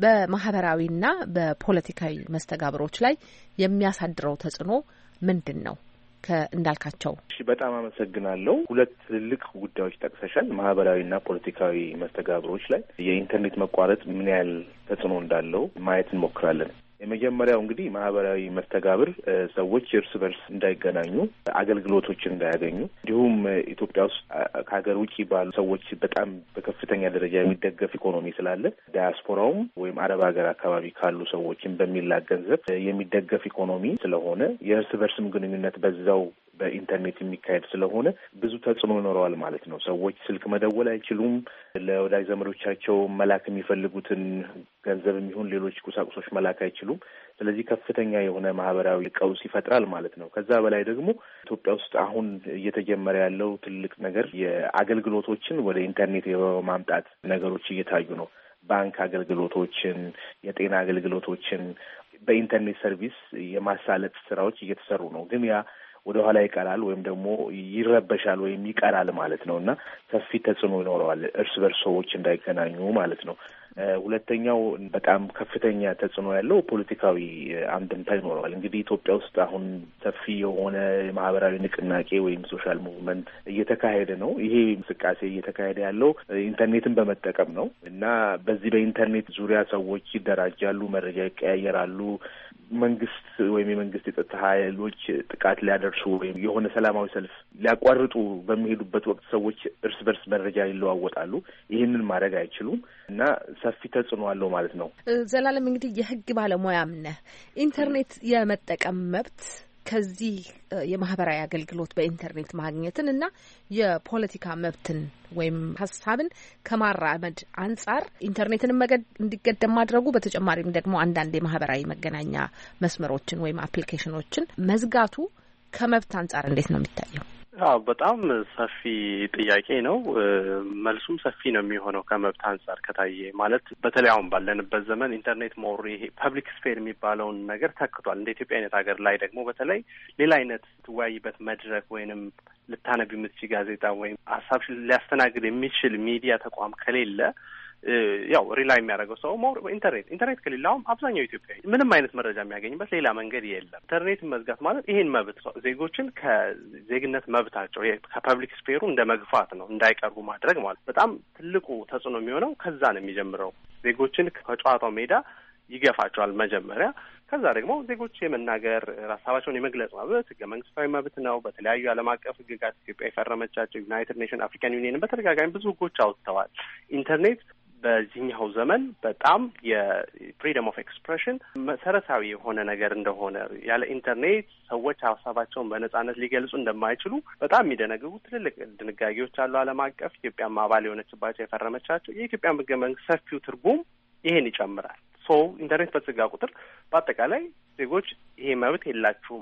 በማህበራዊና በፖለቲካዊ መስተጋብሮች ላይ የሚያሳድረው ተጽዕኖ ምንድን ነው? እንዳልካቸው።
በጣም አመሰግናለሁ። 2 ትልልቅ ጉዳዮች ጠቅሰሻል። ማህበራዊና ፖለቲካዊ መስተጋብሮች ላይ የኢንተርኔት መቋረጥ ምን ያህል ተጽዕኖ እንዳለው ማየት እንሞክራለን። የመጀመሪያው እንግዲህ ማህበራዊ መስተጋብር ሰዎች እርስ በርስ እንዳይገናኙ፣ አገልግሎቶችን እንዳያገኙ፣ እንዲሁም ኢትዮጵያ ውስጥ ከሀገር ውጭ ባሉ ሰዎች በጣም በከፍተኛ ደረጃ የሚደገፍ ኢኮኖሚ ስላለ ዳያስፖራውም ወይም አረብ ሀገር አካባቢ ካሉ ሰዎችን በሚላክ ገንዘብ የሚደገፍ ኢኮኖሚ ስለሆነ የእርስ በርስም ግንኙነት በዛው በኢንተርኔት የሚካሄድ ስለሆነ ብዙ ተጽዕኖ ይኖረዋል ማለት ነው። ሰዎች ስልክ መደወል አይችሉም። ለወዳጅ ዘመዶቻቸው መላክ የሚፈልጉትን ገንዘብም ይሁን ሌሎች ቁሳቁሶች መላክ አይችሉም። ስለዚህ ከፍተኛ የሆነ ማህበራዊ ቀውስ ይፈጥራል ማለት ነው። ከዛ በላይ ደግሞ ኢትዮጵያ ውስጥ አሁን እየተጀመረ ያለው ትልቅ ነገር የአገልግሎቶችን ወደ ኢንተርኔት የማምጣት ነገሮች እየታዩ ነው። ባንክ አገልግሎቶችን፣ የጤና አገልግሎቶችን በኢንተርኔት ሰርቪስ የማሳለጥ ስራዎች እየተሰሩ ነው። ግን ያ ወደ ኋላ ይቀራል ወይም ደግሞ ይረበሻል ወይም ይቀራል ማለት ነው እና ሰፊ ተጽዕኖ ይኖረዋል እርስ በርስ ሰዎች እንዳይገናኙ ማለት ነው። ሁለተኛው በጣም ከፍተኛ ተጽዕኖ ያለው ፖለቲካዊ አንድምታ ይኖረዋል። እንግዲህ ኢትዮጵያ ውስጥ አሁን ሰፊ የሆነ ማህበራዊ ንቅናቄ ወይም ሶሻል ሙቭመንት እየተካሄደ ነው። ይሄ እንቅስቃሴ እየተካሄደ ያለው ኢንተርኔትን በመጠቀም ነው እና በዚህ በኢንተርኔት ዙሪያ ሰዎች ይደራጃሉ፣ መረጃ ይቀያየራሉ። መንግስት ወይም የመንግስት የጸጥታ ኃይሎች ጥቃት ሊያደርሱ ወይም የሆነ ሰላማዊ ሰልፍ ሊያቋርጡ በሚሄዱበት ወቅት ሰዎች እርስ በርስ መረጃ ይለዋወጣሉ። ይህንን ማድረግ አይችሉም እና ሰፊ ተጽዕኖ አለው ማለት ነው።
ዘላለም እንግዲህ የህግ ባለሙያም ነህ። ኢንተርኔት የመጠቀም መብት ከዚህ የማህበራዊ አገልግሎት በኢንተርኔት ማግኘትን እና የፖለቲካ መብትን ወይም ሀሳብን ከማራመድ አንጻር ኢንተርኔትን እንዲገደም ማድረጉ፣ በተጨማሪም ደግሞ አንዳንድ የማህበራዊ መገናኛ መስመሮችን ወይም አፕሊኬሽኖችን መዝጋቱ ከመብት አንጻር እንዴት ነው የሚታየው?
በጣም ሰፊ ጥያቄ ነው። መልሱም ሰፊ ነው የሚሆነው ከመብት አንጻር ከታየ ማለት በተለይ አሁን ባለንበት ዘመን ኢንተርኔት ሞር ይሄ ፐብሊክ ስፌር የሚባለውን ነገር ተክቷል። እንደ ኢትዮጵያ አይነት ሀገር ላይ ደግሞ በተለይ ሌላ አይነት ትወያይበት መድረክ ወይንም ልታነብ የምትችል ጋዜጣ ወይም ሀሳብ ሊያስተናግድ የሚችል ሚዲያ ተቋም ከሌለ ያው ሪላይ የሚያደርገው ሰው ሞር ኢንተርኔት ከሌላውም አብዛኛው ኢትዮጵያዊ ምንም አይነት መረጃ የሚያገኝበት ሌላ መንገድ የለም። ኢንተርኔት መዝጋት ማለት ይሄን መብት ዜጎችን ከዜግነት መብታቸው ከፐብሊክ ስፌሩ እንደ መግፋት ነው፣ እንዳይቀርቡ ማድረግ ማለት በጣም ትልቁ ተጽዕኖ የሚሆነው ከዛ ነው የሚጀምረው። ዜጎችን ከጨዋታው ሜዳ ይገፋቸዋል መጀመሪያ። ከዛ ደግሞ ዜጎች የመናገር ሀሳባቸውን የመግለጽ መብት ህገ መንግስታዊ መብት ነው። በተለያዩ ዓለም አቀፍ ህግጋት ኢትዮጵያ የፈረመቻቸው ዩናይትድ ኔሽን፣ አፍሪካን ዩኒየን በተደጋጋሚ ብዙ ህጎች አውጥተዋል። ኢንተርኔት በዚህኛው ዘመን በጣም የፍሪደም ኦፍ ኤክስፕሬሽን መሰረታዊ የሆነ ነገር እንደሆነ ያለ ኢንተርኔት ሰዎች ሀሳባቸውን በነጻነት ሊገልጹ እንደማይችሉ በጣም የሚደነግጉ ትልልቅ ድንጋጌዎች አሉ ዓለም አቀፍ። ኢትዮጵያም አባል የሆነችባቸው የፈረመቻቸው የኢትዮጵያ ህገ መንግስት ሰፊው ትርጉም ይሄን ይጨምራል። ኢንተርኔት በተዘጋ ቁጥር በአጠቃላይ ዜጎች ይሄ መብት የላችሁም፣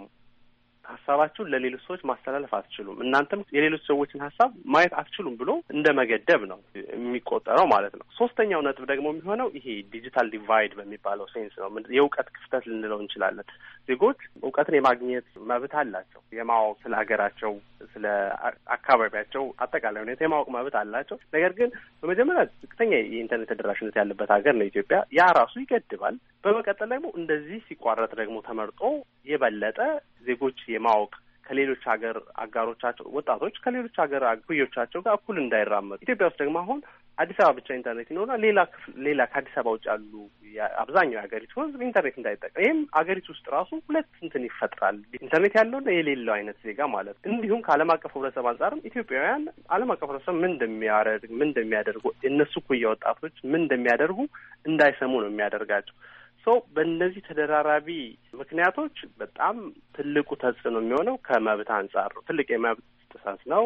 ሀሳባችሁን ለሌሎች ሰዎች ማስተላለፍ አትችሉም፣ እናንተም የሌሎች ሰዎችን ሀሳብ ማየት አትችሉም ብሎ እንደ መገደብ ነው የሚቆጠረው ማለት ነው። ሶስተኛው ነጥብ ደግሞ የሚሆነው ይሄ ዲጂታል ዲቫይድ በሚባለው ሴንስ ነው። የእውቀት ክፍተት ልንለው እንችላለን። ዜጎች እውቀትን የማግኘት መብት አላቸው። የማወቅ ስለ ሀገራቸው፣ ስለ አካባቢያቸው አጠቃላይ ሁኔታ የማወቅ መብት አላቸው። ነገር ግን በመጀመሪያ ዝቅተኛ የኢንተርኔት ተደራሽነት ያለበት ሀገር ነው ኢትዮጵያ። ያ ራሱ ይገድባል። በመቀጠል ደግሞ እንደዚህ ሲቋረጥ ደግሞ ተመርጦ የበለጠ ዜጎች የማወቅ ከሌሎች ሀገር አጋሮቻቸው ወጣቶች ከሌሎች ሀገር እኩዮቻቸው ጋር እኩል እንዳይራመዱ ኢትዮጵያ ውስጥ ደግሞ አሁን አዲስ አበባ ብቻ ኢንተርኔት ይኖራል። ሌላ ከአዲስ አበባ ውጭ ያሉ አብዛኛው የሀገሪቱ ሕዝብ ኢንተርኔት እንዳይጠቀም፣ ይህም ሀገሪቱ ውስጥ ራሱ ሁለት እንትን ይፈጥራል። ኢንተርኔት ያለውና የሌለው አይነት ዜጋ ማለት። እንዲሁም ከዓለም አቀፍ ህብረተሰብ አንጻርም ኢትዮጵያውያን ዓለም አቀፍ ህብረተሰብ ምን እንደሚያደርጉ እነሱ እኩያ ወጣቶች ምን እንደሚያደርጉ እንዳይሰሙ ነው የሚያደርጋቸው። በእነዚህ ተደራራቢ ምክንያቶች በጣም ትልቁ ተጽዕኖ የሚሆነው ከመብት አንጻር ነው። ትልቅ የመብት ጥሰት ነው።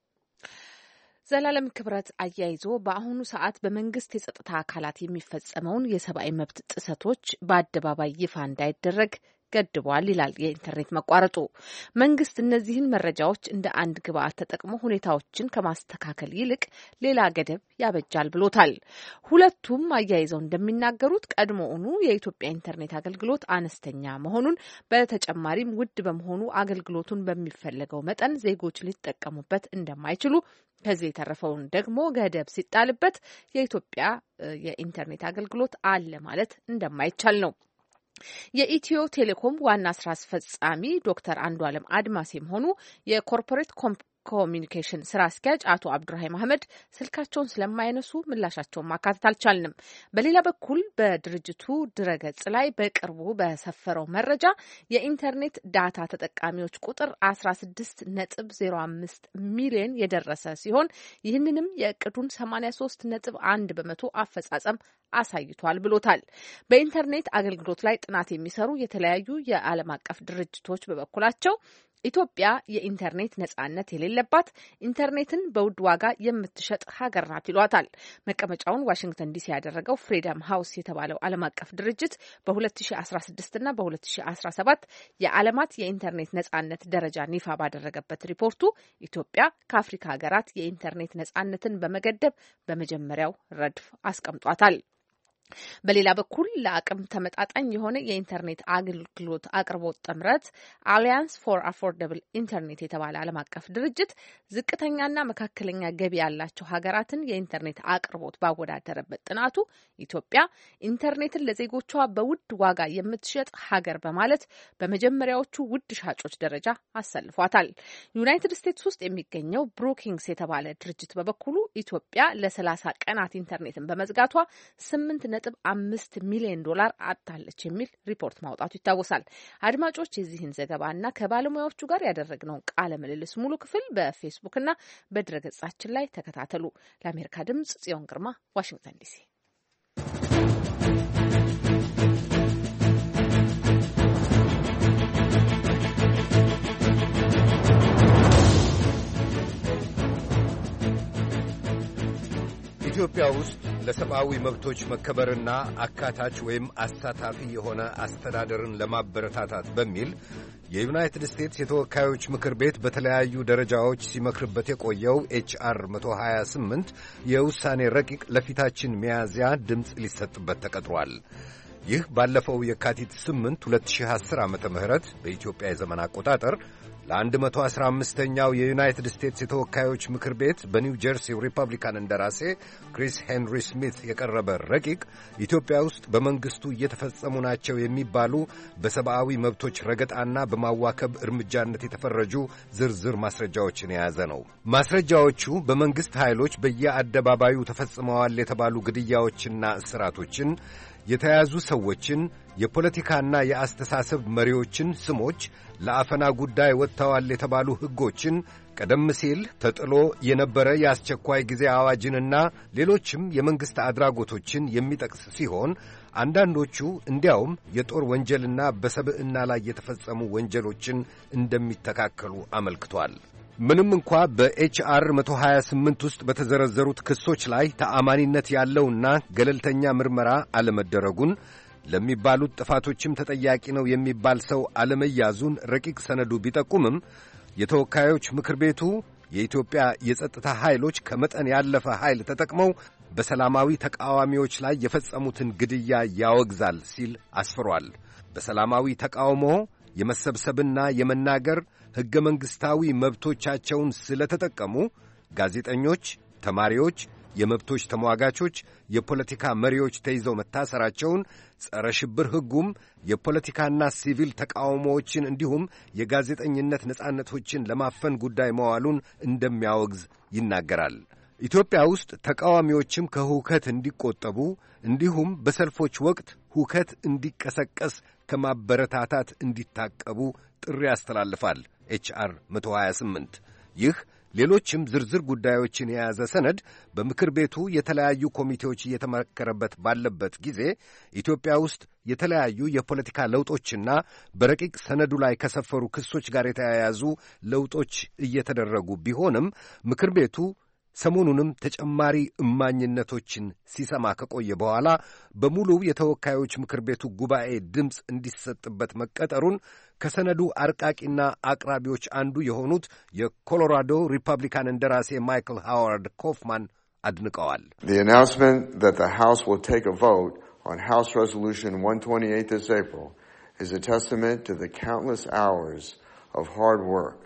ዘላለም ክብረት አያይዞ በአሁኑ ሰዓት በመንግስት የጸጥታ አካላት የሚፈጸመውን የሰብአዊ መብት ጥሰቶች በአደባባይ ይፋ እንዳይደረግ ገድቧል ይላል። የኢንተርኔት መቋረጡ መንግስት እነዚህን መረጃዎች እንደ አንድ ግብአት ተጠቅሞ ሁኔታዎችን ከማስተካከል ይልቅ ሌላ ገደብ ያበጃል ብሎታል። ሁለቱም አያይዘው እንደሚናገሩት ቀድሞውኑ የኢትዮጵያ ኢንተርኔት አገልግሎት አነስተኛ መሆኑን፣ በተጨማሪም ውድ በመሆኑ አገልግሎቱን በሚፈለገው መጠን ዜጎች ሊጠቀሙበት እንደማይችሉ፣ ከዚህ የተረፈውን ደግሞ ገደብ ሲጣልበት የኢትዮጵያ የኢንተርኔት አገልግሎት አለ ማለት እንደማይቻል ነው። የኢትዮ ቴሌኮም ዋና ስራ አስፈጻሚ ዶክተር አንዱዓለም አድማሴም ሆኑ የኮርፖሬት ኮሚኒኬሽን ስራ አስኪያጅ አቶ አብዱራሂም አህመድ ስልካቸውን ስለማይነሱ ምላሻቸውን ማካተት አልቻልንም። በሌላ በኩል በድርጅቱ ድረገጽ ላይ በቅርቡ በሰፈረው መረጃ የኢንተርኔት ዳታ ተጠቃሚዎች ቁጥር 16.05 ሚሊዮን የደረሰ ሲሆን ይህንንም የእቅዱን 83.1 በመቶ አፈጻጸም አሳይቷል ብሎታል። በኢንተርኔት አገልግሎት ላይ ጥናት የሚሰሩ የተለያዩ የዓለም አቀፍ ድርጅቶች በበኩላቸው ኢትዮጵያ የኢንተርኔት ነጻነት የሌለባት ኢንተርኔትን በውድ ዋጋ የምትሸጥ ሀገር ናት ይሏታል። መቀመጫውን ዋሽንግተን ዲሲ ያደረገው ፍሪደም ሃውስ የተባለው ዓለም አቀፍ ድርጅት በ2016 እና በ2017 የዓለማት የኢንተርኔት ነጻነት ደረጃን ይፋ ባደረገበት ሪፖርቱ ኢትዮጵያ ከአፍሪካ ሀገራት የኢንተርኔት ነጻነትን በመገደብ በመጀመሪያው ረድፍ አስቀምጧታል። በሌላ በኩል ለአቅም ተመጣጣኝ የሆነ የኢንተርኔት አገልግሎት አቅርቦት ጥምረት አሊያንስ ፎር አፎርደብል ኢንተርኔት የተባለ ዓለም አቀፍ ድርጅት ዝቅተኛና መካከለኛ ገቢ ያላቸው ሀገራትን የኢንተርኔት አቅርቦት ባወዳደረበት ጥናቱ ኢትዮጵያ ኢንተርኔትን ለዜጎቿ በውድ ዋጋ የምትሸጥ ሀገር በማለት በመጀመሪያዎቹ ውድ ሻጮች ደረጃ አሰልፏታል። ዩናይትድ ስቴትስ ውስጥ የሚገኘው ብሩኪንግስ የተባለ ድርጅት በበኩሉ ኢትዮጵያ ለ30 ቀናት ኢንተርኔትን በመዝጋቷ 8.5 ሚሊዮን ዶላር አጥታለች የሚል ሪፖርት ማውጣቱ ይታወሳል። አድማጮች የዚህን ዘገባና ከባለሙያዎቹ ጋር ያደረግነውን ቃለ ምልልስ ሙሉ ክፍል በፌስቡክና በድረገጻችን ላይ ተከታተሉ። ለአሜሪካ ድምጽ ጽዮን ግርማ፣ ዋሽንግተን ዲሲ።
ኢትዮጵያ ውስጥ ለሰብአዊ መብቶች መከበርና አካታች ወይም አሳታፊ የሆነ አስተዳደርን ለማበረታታት በሚል የዩናይትድ ስቴትስ የተወካዮች ምክር ቤት በተለያዩ ደረጃዎች ሲመክርበት የቆየው ኤችአር 128 የውሳኔ ረቂቅ ለፊታችን ሚያዝያ ድምፅ ሊሰጥበት ተቀጥሯል። ይህ ባለፈው የካቲት 8 2010 ዓ.ም በኢትዮጵያ የዘመን አቆጣጠር ለ115ኛው የዩናይትድ ስቴትስ የተወካዮች ምክር ቤት በኒው ጀርሲ ሪፐብሊካን እንደራሴ ክሪስ ሄንሪ ስሚት የቀረበ ረቂቅ ኢትዮጵያ ውስጥ በመንግስቱ እየተፈጸሙ ናቸው የሚባሉ በሰብአዊ መብቶች ረገጣና በማዋከብ እርምጃነት የተፈረጁ ዝርዝር ማስረጃዎችን የያዘ ነው። ማስረጃዎቹ በመንግስት ኃይሎች በየአደባባዩ ተፈጽመዋል የተባሉ ግድያዎችና እስራቶችን፣ የተያዙ ሰዎችን፣ የፖለቲካና የአስተሳሰብ መሪዎችን ስሞች፣ ለአፈና ጉዳይ ወጥተዋል የተባሉ ሕጎችን፣ ቀደም ሲል ተጥሎ የነበረ የአስቸኳይ ጊዜ አዋጅንና ሌሎችም የመንግሥት አድራጎቶችን የሚጠቅስ ሲሆን አንዳንዶቹ እንዲያውም የጦር ወንጀልና በሰብዕና ላይ የተፈጸሙ ወንጀሎችን እንደሚተካከሉ አመልክቷል። ምንም እንኳ በኤችአር 128 ውስጥ በተዘረዘሩት ክሶች ላይ ተአማኒነት ያለውና ገለልተኛ ምርመራ አለመደረጉን፣ ለሚባሉት ጥፋቶችም ተጠያቂ ነው የሚባል ሰው አለመያዙን ረቂቅ ሰነዱ ቢጠቁምም የተወካዮች ምክር ቤቱ የኢትዮጵያ የጸጥታ ኃይሎች ከመጠን ያለፈ ኃይል ተጠቅመው በሰላማዊ ተቃዋሚዎች ላይ የፈጸሙትን ግድያ ያወግዛል ሲል አስፍሯል። በሰላማዊ ተቃውሞ የመሰብሰብና የመናገር ሕገ መንግሥታዊ መብቶቻቸውን ስለተጠቀሙ ጋዜጠኞች፣ ተማሪዎች፣ የመብቶች ተሟጋቾች፣ የፖለቲካ መሪዎች ተይዘው መታሰራቸውን፣ ጸረ ሽብር ሕጉም የፖለቲካና ሲቪል ተቃውሞዎችን እንዲሁም የጋዜጠኝነት ነጻነቶችን ለማፈን ጉዳይ መዋሉን እንደሚያወግዝ ይናገራል። ኢትዮጵያ ውስጥ ተቃዋሚዎችም ከሁከት እንዲቆጠቡ እንዲሁም በሰልፎች ወቅት ሁከት እንዲቀሰቀስ ከማበረታታት እንዲታቀቡ ጥሪ ያስተላልፋል ኤችአር 128። ይህ ሌሎችም ዝርዝር ጉዳዮችን የያዘ ሰነድ በምክር ቤቱ የተለያዩ ኮሚቴዎች እየተመከረበት ባለበት ጊዜ ኢትዮጵያ ውስጥ የተለያዩ የፖለቲካ ለውጦችና በረቂቅ ሰነዱ ላይ ከሰፈሩ ክሶች ጋር የተያያዙ ለውጦች እየተደረጉ ቢሆንም ምክር ቤቱ ሰሞኑንም ተጨማሪ እማኝነቶችን ሲሰማ ከቆየ በኋላ በሙሉ የተወካዮች ምክር ቤቱ ጉባኤ ድምፅ እንዲሰጥበት መቀጠሩን ከሰነዱ አርቃቂና አቅራቢዎች አንዱ የሆኑት የኮሎራዶ ሪፐብሊካን እንደራሴ ማይክል ሃዋርድ ኮፍማን አድንቀዋል።
The announcement that the House will take a vote on House Resolution 128 this April is a testament to the countless hours of hard work.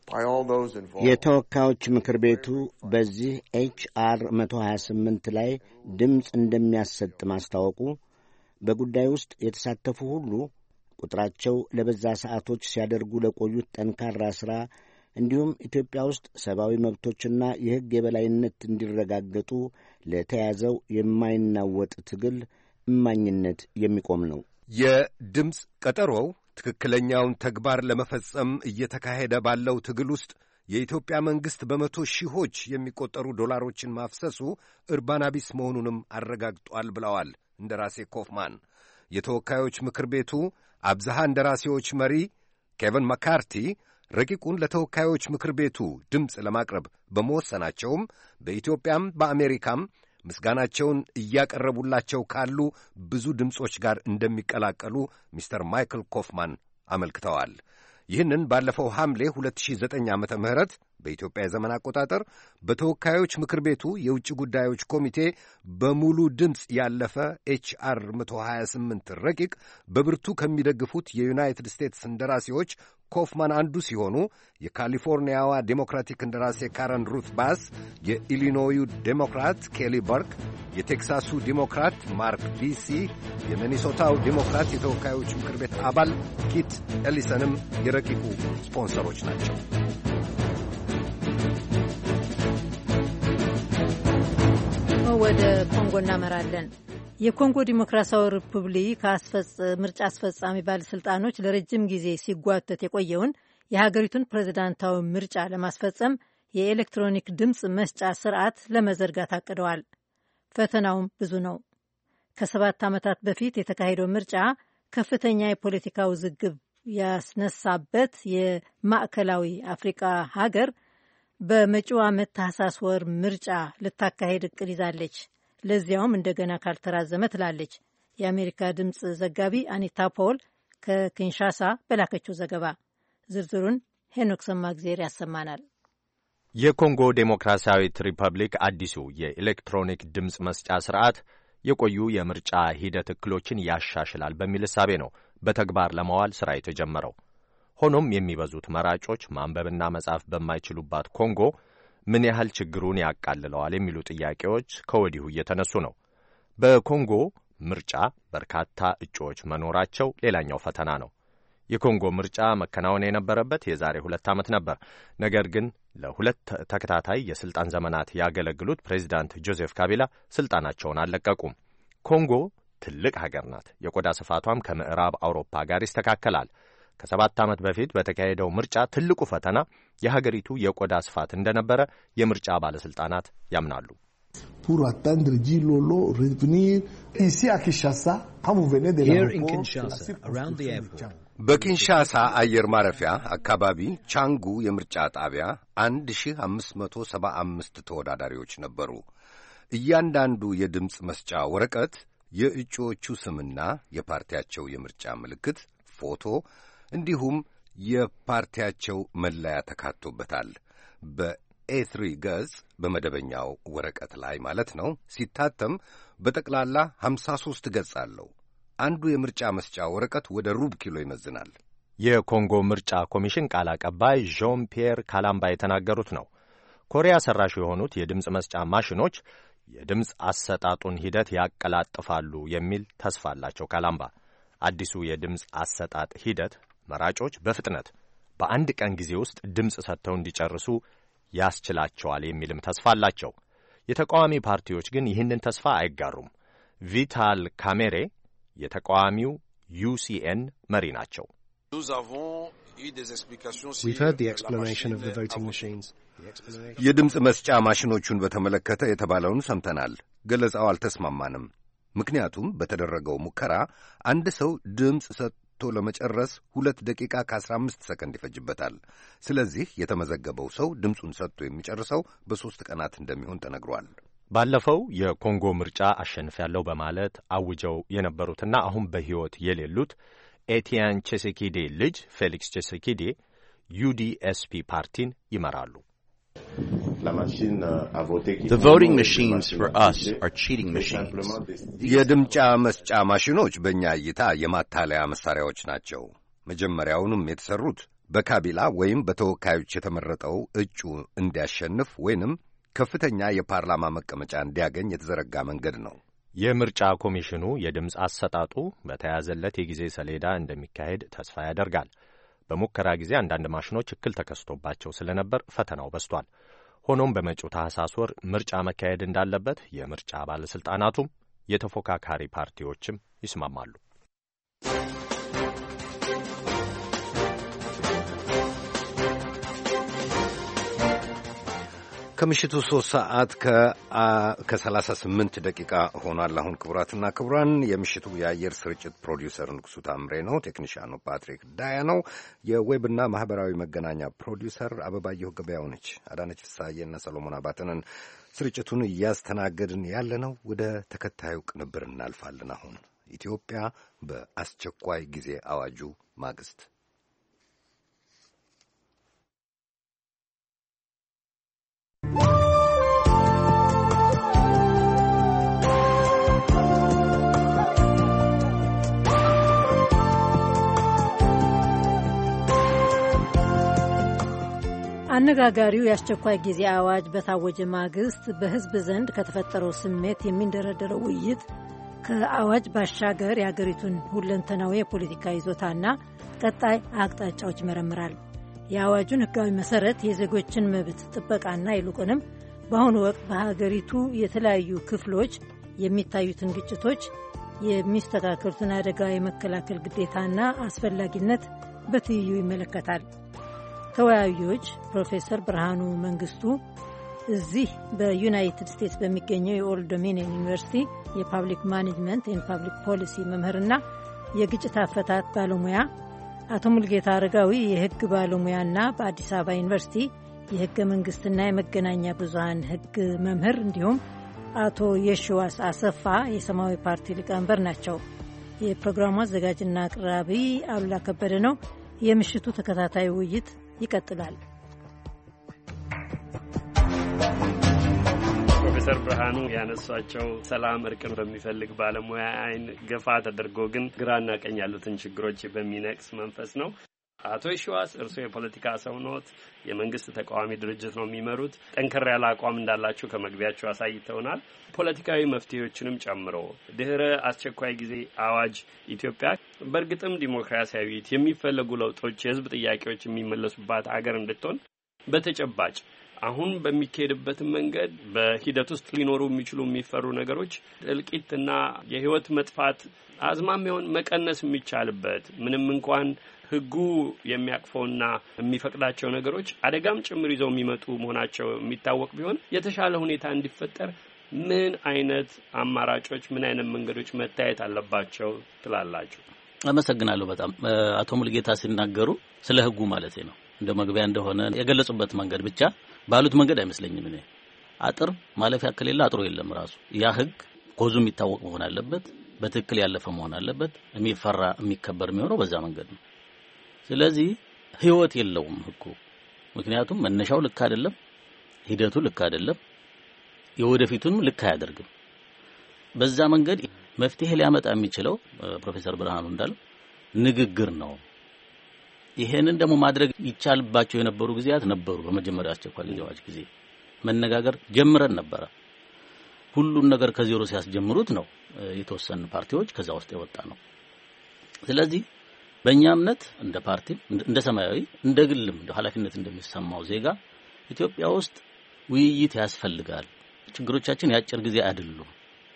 የተወካዮች ምክር ቤቱ በዚህ ኤችአር 128 ላይ ድምፅ እንደሚያሰጥ ማስታወቁ በጉዳይ ውስጥ የተሳተፉ ሁሉ ቁጥራቸው ለበዛ ሰዓቶች ሲያደርጉ ለቆዩት ጠንካራ ሥራ እንዲሁም ኢትዮጵያ ውስጥ ሰብአዊ መብቶችና የሕግ የበላይነት እንዲረጋገጡ ለተያዘው የማይናወጥ ትግል እማኝነት የሚቆም ነው።
የድምፅ ቀጠሮው ትክክለኛውን ተግባር ለመፈጸም እየተካሄደ ባለው ትግል ውስጥ የኢትዮጵያ መንግሥት በመቶ ሺዎች የሚቆጠሩ ዶላሮችን ማፍሰሱ እርባና ቢስ መሆኑንም አረጋግጧል ብለዋል እንደራሴ ኮፍማን። የተወካዮች ምክር ቤቱ አብዛሃ እንደራሴዎች መሪ ኬቨን መካርቲ ረቂቁን ለተወካዮች ምክር ቤቱ ድምፅ ለማቅረብ በመወሰናቸውም በኢትዮጵያም በአሜሪካም ምስጋናቸውን እያቀረቡላቸው ካሉ ብዙ ድምፆች ጋር እንደሚቀላቀሉ ሚስተር ማይክል ኮፍማን አመልክተዋል። ይህንን ባለፈው ሐምሌ 2009 ዓ.ም በኢትዮጵያ የዘመን አቆጣጠር በተወካዮች ምክር ቤቱ የውጭ ጉዳዮች ኮሚቴ በሙሉ ድምፅ ያለፈ ኤችአር 128 ረቂቅ በብርቱ ከሚደግፉት የዩናይትድ ስቴትስ እንደራሴዎች ኮፍማን አንዱ ሲሆኑ የካሊፎርኒያዋ ዴሞክራቲክ እንደራሴ ካረን ሩት ባስ፣ የኢሊኖዩ ዴሞክራት ኬሊ በርክ፣ የቴክሳሱ ዴሞክራት ማርክ ዲሲ፣ የሚኒሶታው ዴሞክራት የተወካዮች ምክር ቤት አባል ኪት ኤሊሰንም የረቂቁ ስፖንሰሮች ናቸው።
ወደ ኮንጎ እናመራለን። የኮንጎ ዲሞክራሲያዊ ሪፑብሊክ ምርጫ አስፈጻሚ ባለሥልጣኖች ለረጅም ጊዜ ሲጓተት የቆየውን የሀገሪቱን ፕሬዝዳንታዊ ምርጫ ለማስፈጸም የኤሌክትሮኒክ ድምፅ መስጫ ስርዓት ለመዘርጋት አቅደዋል። ፈተናውም ብዙ ነው። ከ7 ዓመታት በፊት የተካሄደው ምርጫ ከፍተኛ የፖለቲካ ውዝግብ ያስነሳበት የማዕከላዊ አፍሪካ ሀገር በመጪው ዓመት ታህሳስ ወር ምርጫ ልታካሄድ እቅድ ይዛለች። ለዚያውም እንደገና ካልተራዘመ ትላለች። የአሜሪካ ድምፅ ዘጋቢ አኒታ ፖል ከኪንሻሳ በላከችው ዘገባ ዝርዝሩን ሄኖክ ሰማግዜር ያሰማናል።
የኮንጎ ዴሞክራሲያዊት ሪፐብሊክ አዲሱ የኤሌክትሮኒክ ድምፅ መስጫ ስርዓት የቆዩ የምርጫ ሂደት እክሎችን ያሻሽላል በሚል እሳቤ ነው በተግባር ለማዋል ሥራ የተጀመረው። ሆኖም የሚበዙት መራጮች ማንበብና መጻፍ በማይችሉባት ኮንጎ ምን ያህል ችግሩን ያቃልለዋል የሚሉ ጥያቄዎች ከወዲሁ እየተነሱ ነው። በኮንጎ ምርጫ በርካታ እጩዎች መኖራቸው ሌላኛው ፈተና ነው። የኮንጎ ምርጫ መከናወን የነበረበት የዛሬ 2 ዓመት ነበር። ነገር ግን ለ2 ተከታታይ የስልጣን ዘመናት ያገለግሉት ፕሬዚዳንት ጆሴፍ ካቢላ ስልጣናቸውን አልለቀቁም። ኮንጎ ትልቅ ሀገር ናት። የቆዳ ስፋቷም ከምዕራብ አውሮፓ ጋር ይስተካከላል። ከ7 ዓመት በፊት በተካሄደው ምርጫ ትልቁ ፈተና የሀገሪቱ የቆዳ ስፋት እንደነበረ የምርጫ ባለስልጣናት ያምናሉ።
pour attendre Jilolo revenir ici à Kinshasa quand vous venez de l'aéroport.
በኪንሻሳ አየር ማረፊያ አካባቢ ቻንጉ የምርጫ ጣቢያ 1575 ተወዳዳሪዎች ነበሩ። እያንዳንዱ የድምፅ መስጫ ወረቀት የእጩዎቹ ስምና የፓርቲያቸው የምርጫ ምልክት፣ ፎቶ እንዲሁም የፓርቲያቸው መለያ ተካቶበታል። በኤ3 ገጽ በመደበኛው ወረቀት ላይ ማለት ነው። ሲታተም በጠቅላላ 53 ገጽ አለው። አንዱ የምርጫ መስጫ ወረቀት ወደ ሩብ ኪሎ ይመዝናል።
የኮንጎ ምርጫ ኮሚሽን ቃል አቀባይ ዦን ፒየር ካላምባ የተናገሩት ነው። ኮሪያ ሰራሽ የሆኑት የድምፅ መስጫ ማሽኖች የድምፅ አሰጣጡን ሂደት ያቀላጥፋሉ የሚል ተስፋ አላቸው። ካላምባ አዲሱ የድምፅ አሰጣጥ ሂደት መራጮች በፍጥነት በአንድ ቀን ጊዜ ውስጥ ድምፅ ሰጥተው እንዲጨርሱ ያስችላቸዋል የሚልም ተስፋ አላቸው። የተቃዋሚ ፓርቲዎች ግን ይህንን ተስፋ አይጋሩም። ቪታል ካሜሬ የተቃዋሚው ዩሲኤን መሪ ናቸው።
የድምፅ መስጫ ማሽኖቹን በተመለከተ የተባለውን ሰምተናል። ገለጻው አልተስማማንም። ምክንያቱም በተደረገው ሙከራ አንድ ሰው ድምፅ ሰጥቶ ለመጨረስ 2 ደቂቃ ከ15 ሰከንድ ይፈጅበታል። ስለዚህ የተመዘገበው ሰው ድምፁን ሰጥቶ የሚጨርሰው በ3 ቀናት እንደሚሆን ተነግሯል።
ባለፈው የኮንጎ ምርጫ አሸንፊያለሁ በማለት አውጀው የነበሩትና አሁን በሕይወት የሌሉት ኤቲያን ቼሴኪዴ ልጅ ፌሊክስ ቼሴኪዴ ዩዲኤስፒ ፓርቲን ይመራሉ።
The voting machines for us are cheating machines.
የድምጫ መስጫ ማሽኖች በእኛ እይታ የማታለያ መሳሪያዎች ናቸው። መጀመሪያውንም የተሰሩት በካቢላ ወይም በተወካዮች የተመረጠው እጩ እንዲያሸንፍ ወይንም ከፍተኛ የፓርላማ መቀመጫ እንዲያገኝ የተዘረጋ መንገድ ነው።
የምርጫ ኮሚሽኑ የድምፅ አሰጣጡ በተያዘለት የጊዜ ሰሌዳ እንደሚካሄድ ተስፋ ያደርጋል። በሙከራ ጊዜ አንዳንድ ማሽኖች እክል ተከስቶባቸው ስለነበር ፈተናው በስቷል። ሆኖም በመጪው ታህሳስ ወር ምርጫ መካሄድ እንዳለበት የምርጫ ባለስልጣናቱም የተፎካካሪ ፓርቲዎችም ይስማማሉ።
ከምሽቱ 3 ሰዓት ከ38 ደቂቃ ሆኗል። አሁን ክቡራትና ክቡራን የምሽቱ የአየር ስርጭት ፕሮዲውሰር ንጉሡ ታምሬ ነው። ቴክኒሻኑ ፓትሪክ ዳያ ነው። የዌብና ማኅበራዊ መገናኛ ፕሮዲውሰር አበባየሁ ገበያው ነች። አዳነች ፍስሐዬና ሰሎሞን አባተንን ስርጭቱን እያስተናገድን ያለ ነው። ወደ ተከታዩ ቅንብር እናልፋለን። አሁን ኢትዮጵያ በአስቸኳይ ጊዜ አዋጁ ማግስት
አነጋጋሪው የአስቸኳይ ጊዜ አዋጅ በታወጀ ማግስት በሕዝብ ዘንድ ከተፈጠረው ስሜት የሚንደረደረው ውይይት ከአዋጅ ባሻገር የአገሪቱን ሁለንተናዊ የፖለቲካ ይዞታና ቀጣይ አቅጣጫዎች ይመረምራል። የአዋጁን ሕጋዊ መሰረት፣ የዜጎችን መብት ጥበቃና ይልቁንም በአሁኑ ወቅት በሀገሪቱ የተለያዩ ክፍሎች የሚታዩትን ግጭቶች፣ የሚስተካከሉትን አደጋ የመከላከል ግዴታና አስፈላጊነት በትይዩ ይመለከታል። ተወያዮች ፕሮፌሰር ብርሃኑ መንግስቱ እዚህ በዩናይትድ ስቴትስ በሚገኘው የኦልድ ዶሚኒየን ዩኒቨርሲቲ የፓብሊክ ማኔጅመንት ኤንድ ፓብሊክ ፖሊሲ መምህርና የግጭት አፈታት ባለሙያ፣ አቶ ሙልጌታ አረጋዊ የህግ ባለሙያና በአዲስ አበባ ዩኒቨርሲቲ የሕገ መንግሥትና የመገናኛ ብዙሃን ሕግ መምህር እንዲሁም አቶ የሽዋስ አሰፋ የሰማያዊ ፓርቲ ሊቀመንበር ናቸው። የፕሮግራሙ አዘጋጅና አቅራቢ አሉላ ከበደ ነው። የምሽቱ ተከታታይ ውይይት ይቀጥላል።
ፕሮፌሰር ብርሃኑ ያነሷቸው ሰላም እርቅን በሚፈልግ ባለሙያ አይን ገፋ ተደርጎ ግን ግራና ቀኝ ያሉትን ችግሮች በሚነቅስ መንፈስ ነው። አቶ የሺዋስ እርስዎ የፖለቲካ ሰው ኖት፣ የመንግስት ተቃዋሚ ድርጅት ነው የሚመሩት። ጠንከር ያለ አቋም እንዳላችሁ ከመግቢያቸው አሳይተውናል። ፖለቲካዊ መፍትሄዎችንም ጨምሮ ድህረ አስቸኳይ ጊዜ አዋጅ ኢትዮጵያ በእርግጥም ዲሞክራሲያዊት የሚፈለጉ ለውጦች፣ የህዝብ ጥያቄዎች የሚመለሱባት አገር እንድትሆን በተጨባጭ አሁን በሚካሄድበት መንገድ በሂደት ውስጥ ሊኖሩ የሚችሉ የሚፈሩ ነገሮች እልቂትና የህይወት መጥፋት አዝማሚያውን መቀነስ የሚቻልበት ምንም እንኳን ህጉ የሚያቅፈውና የሚፈቅዳቸው ነገሮች አደጋም ጭምር ይዘው የሚመጡ መሆናቸው የሚታወቅ ቢሆን የተሻለ ሁኔታ እንዲፈጠር ምን አይነት አማራጮች ምን አይነት መንገዶች መታየት አለባቸው ትላላችሁ?
አመሰግናለሁ። በጣም አቶ ሙልጌታ ሲናገሩ ስለ ህጉ ማለት ነው እንደ መግቢያ እንደሆነ የገለጹበት መንገድ ብቻ ባሉት መንገድ አይመስለኝም። እኔ አጥር ማለፊያ ከሌለ አጥሩ የለም ራሱ ያ ህግ ኮዙ የሚታወቅ መሆን አለበት፣ በትክክል ያለፈ መሆን አለበት፣ የሚፈራ የሚከበር የሚሆነው በዛ መንገድ ነው። ስለዚህ ህይወት የለውም ህጉ፣ ምክንያቱም መነሻው ልክ አይደለም፣ ሂደቱ ልክ አይደለም፣ የወደፊቱንም ልክ አያደርግም። በዛ መንገድ መፍትሄ ሊያመጣ የሚችለው ፕሮፌሰር ብርሃኑ እንዳለው ንግግር ነው። ይሄንን ደግሞ ማድረግ ይቻልባቸው የነበሩ ጊዜያት ነበሩ። በመጀመሪያ አስቸኳይ ጊዜ አዋጅ ጊዜ መነጋገር ጀምረን ነበር። ሁሉን ነገር ከዜሮ ሲያስጀምሩት ነው የተወሰኑ ፓርቲዎች ከዛ ውስጥ የወጣ ነው። ስለዚህ በእኛ እምነት እንደ ፓርቲ እንደ ሰማያዊ እንደ ግልም እንደ ኃላፊነት እንደሚሰማው ዜጋ ኢትዮጵያ ውስጥ ውይይት ያስፈልጋል። ችግሮቻችን ያጭር ጊዜ አይደሉም።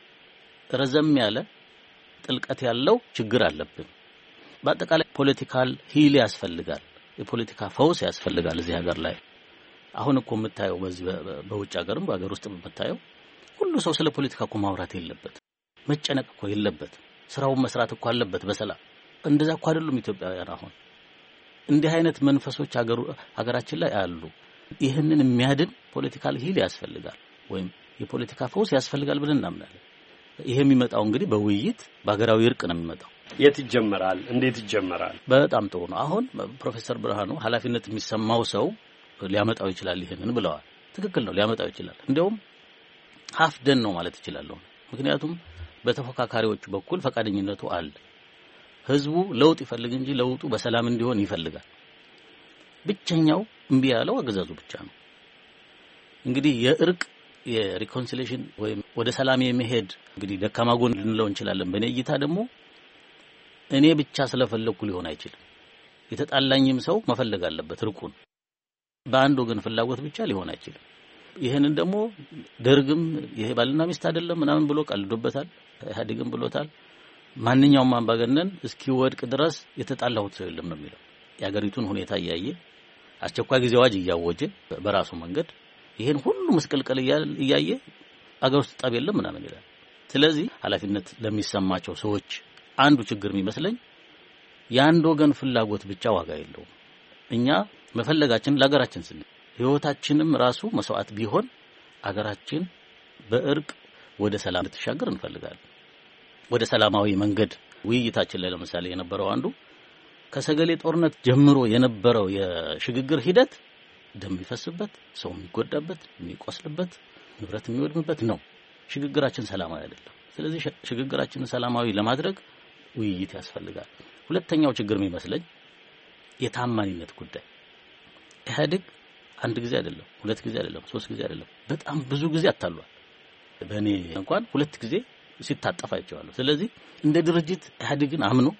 ረዘም ያለ ጥልቀት ያለው ችግር አለብን። በአጠቃላይ ፖለቲካል ሂል ያስፈልጋል። የፖለቲካ ፈውስ ያስፈልጋል እዚህ ሀገር ላይ። አሁን እኮ የምታየው በዚህ በውጭ ሀገርም በሀገር ውስጥ የምታየው ሁሉ ሰው ስለ ፖለቲካ እኮ ማውራት የለበት፣ መጨነቅ እኮ የለበት፣ ስራውን መስራት እኮ አለበት በሰላም። እንደዛ እኮ አይደሉም ኢትዮጵያውያን። አሁን እንዲህ አይነት መንፈሶች ሀገራችን ላይ አሉ። ይህንን የሚያድን ፖለቲካል ሂል ያስፈልጋል ወይም የፖለቲካ ፈውስ ያስፈልጋል ብለን እናምናለን። ይሄ የሚመጣው እንግዲህ በውይይት በሀገራዊ እርቅ ነው የሚመጣው።
የት ይጀመራል? እንዴት ይጀመራል?
በጣም ጥሩ ነው። አሁን ፕሮፌሰር ብርሃኑ ኃላፊነት የሚሰማው ሰው ሊያመጣው ይችላል ይሄንን ብለዋል። ትክክል ነው፣ ሊያመጣው ይችላል። እንደውም ሀፍ ደን ነው ማለት ይችላል። ምክንያቱም በተፎካካሪዎቹ በኩል ፈቃደኝነቱ አለ። ህዝቡ ለውጥ ይፈልግ እንጂ ለውጡ በሰላም እንዲሆን ይፈልጋል። ብቸኛው እምቢ ያለው አገዛዙ ብቻ ነው። እንግዲህ የእርቅ የሪኮንሲሊየሽን ወይም ወደ ሰላም የመሄድ እንግዲህ ደካማ ጎን ልንለው እንችላለን። በእኔ እይታ ደግሞ እኔ ብቻ ስለፈለኩ ሊሆን አይችልም። የተጣላኝም ሰው መፈለግ አለበት እርቁን። በአንድ ወገን ፍላጎት ብቻ ሊሆን አይችልም። ይሄንን ደግሞ ደርግም ይሄ ባልና ሚስት አይደለም ምናምን ብሎ ቀልዶበታል፣ ኢህአዴግም ብሎታል። ማንኛውም አምባገነን እስኪወድቅ ድረስ የተጣላሁት ሰው የለም ነው የሚለው። የሀገሪቱን ሁኔታ እያየ አስቸኳይ ጊዜ አዋጅ እያወጀ በራሱ መንገድ ይሄን ሁሉ መስቀልቀል እያየ አገር ውስጥ ጠብ የለም ምናምን ይላል። ስለዚህ ኃላፊነት ለሚሰማቸው ሰዎች አንዱ ችግር የሚመስለኝ የአንድ ወገን ፍላጎት ብቻ ዋጋ የለውም። እኛ መፈለጋችን ለሀገራችን ስንል ህይወታችንም ራሱ መስዋዕት ቢሆን አገራችን በእርቅ ወደ ሰላም ልትሻገር እንፈልጋለን። ወደ ሰላማዊ መንገድ ውይይታችን ላይ ለምሳሌ የነበረው አንዱ ከሰገሌ ጦርነት ጀምሮ የነበረው የሽግግር ሂደት ደም የሚፈስበት፣ ሰው የሚጎዳበት፣ የሚቆስልበት፣ ንብረት የሚወድምበት ነው። ሽግግራችን ሰላማዊ አይደለም። ስለዚህ ሽግግራችንን ሰላማዊ ለማድረግ ውይይት ያስፈልጋል። ሁለተኛው ችግር የሚመስለኝ የታማኝነት ጉዳይ። ኢህአዴግ አንድ ጊዜ አይደለም፣ ሁለት ጊዜ አይደለም፣ ሶስት ጊዜ አይደለም፣ በጣም ብዙ ጊዜ አታሏል። በእኔ እንኳን ሁለት ጊዜ ሲታጠፍ አይቼዋለሁ። ስለዚህ እንደ ድርጅት ኢህአዴግን አምኖ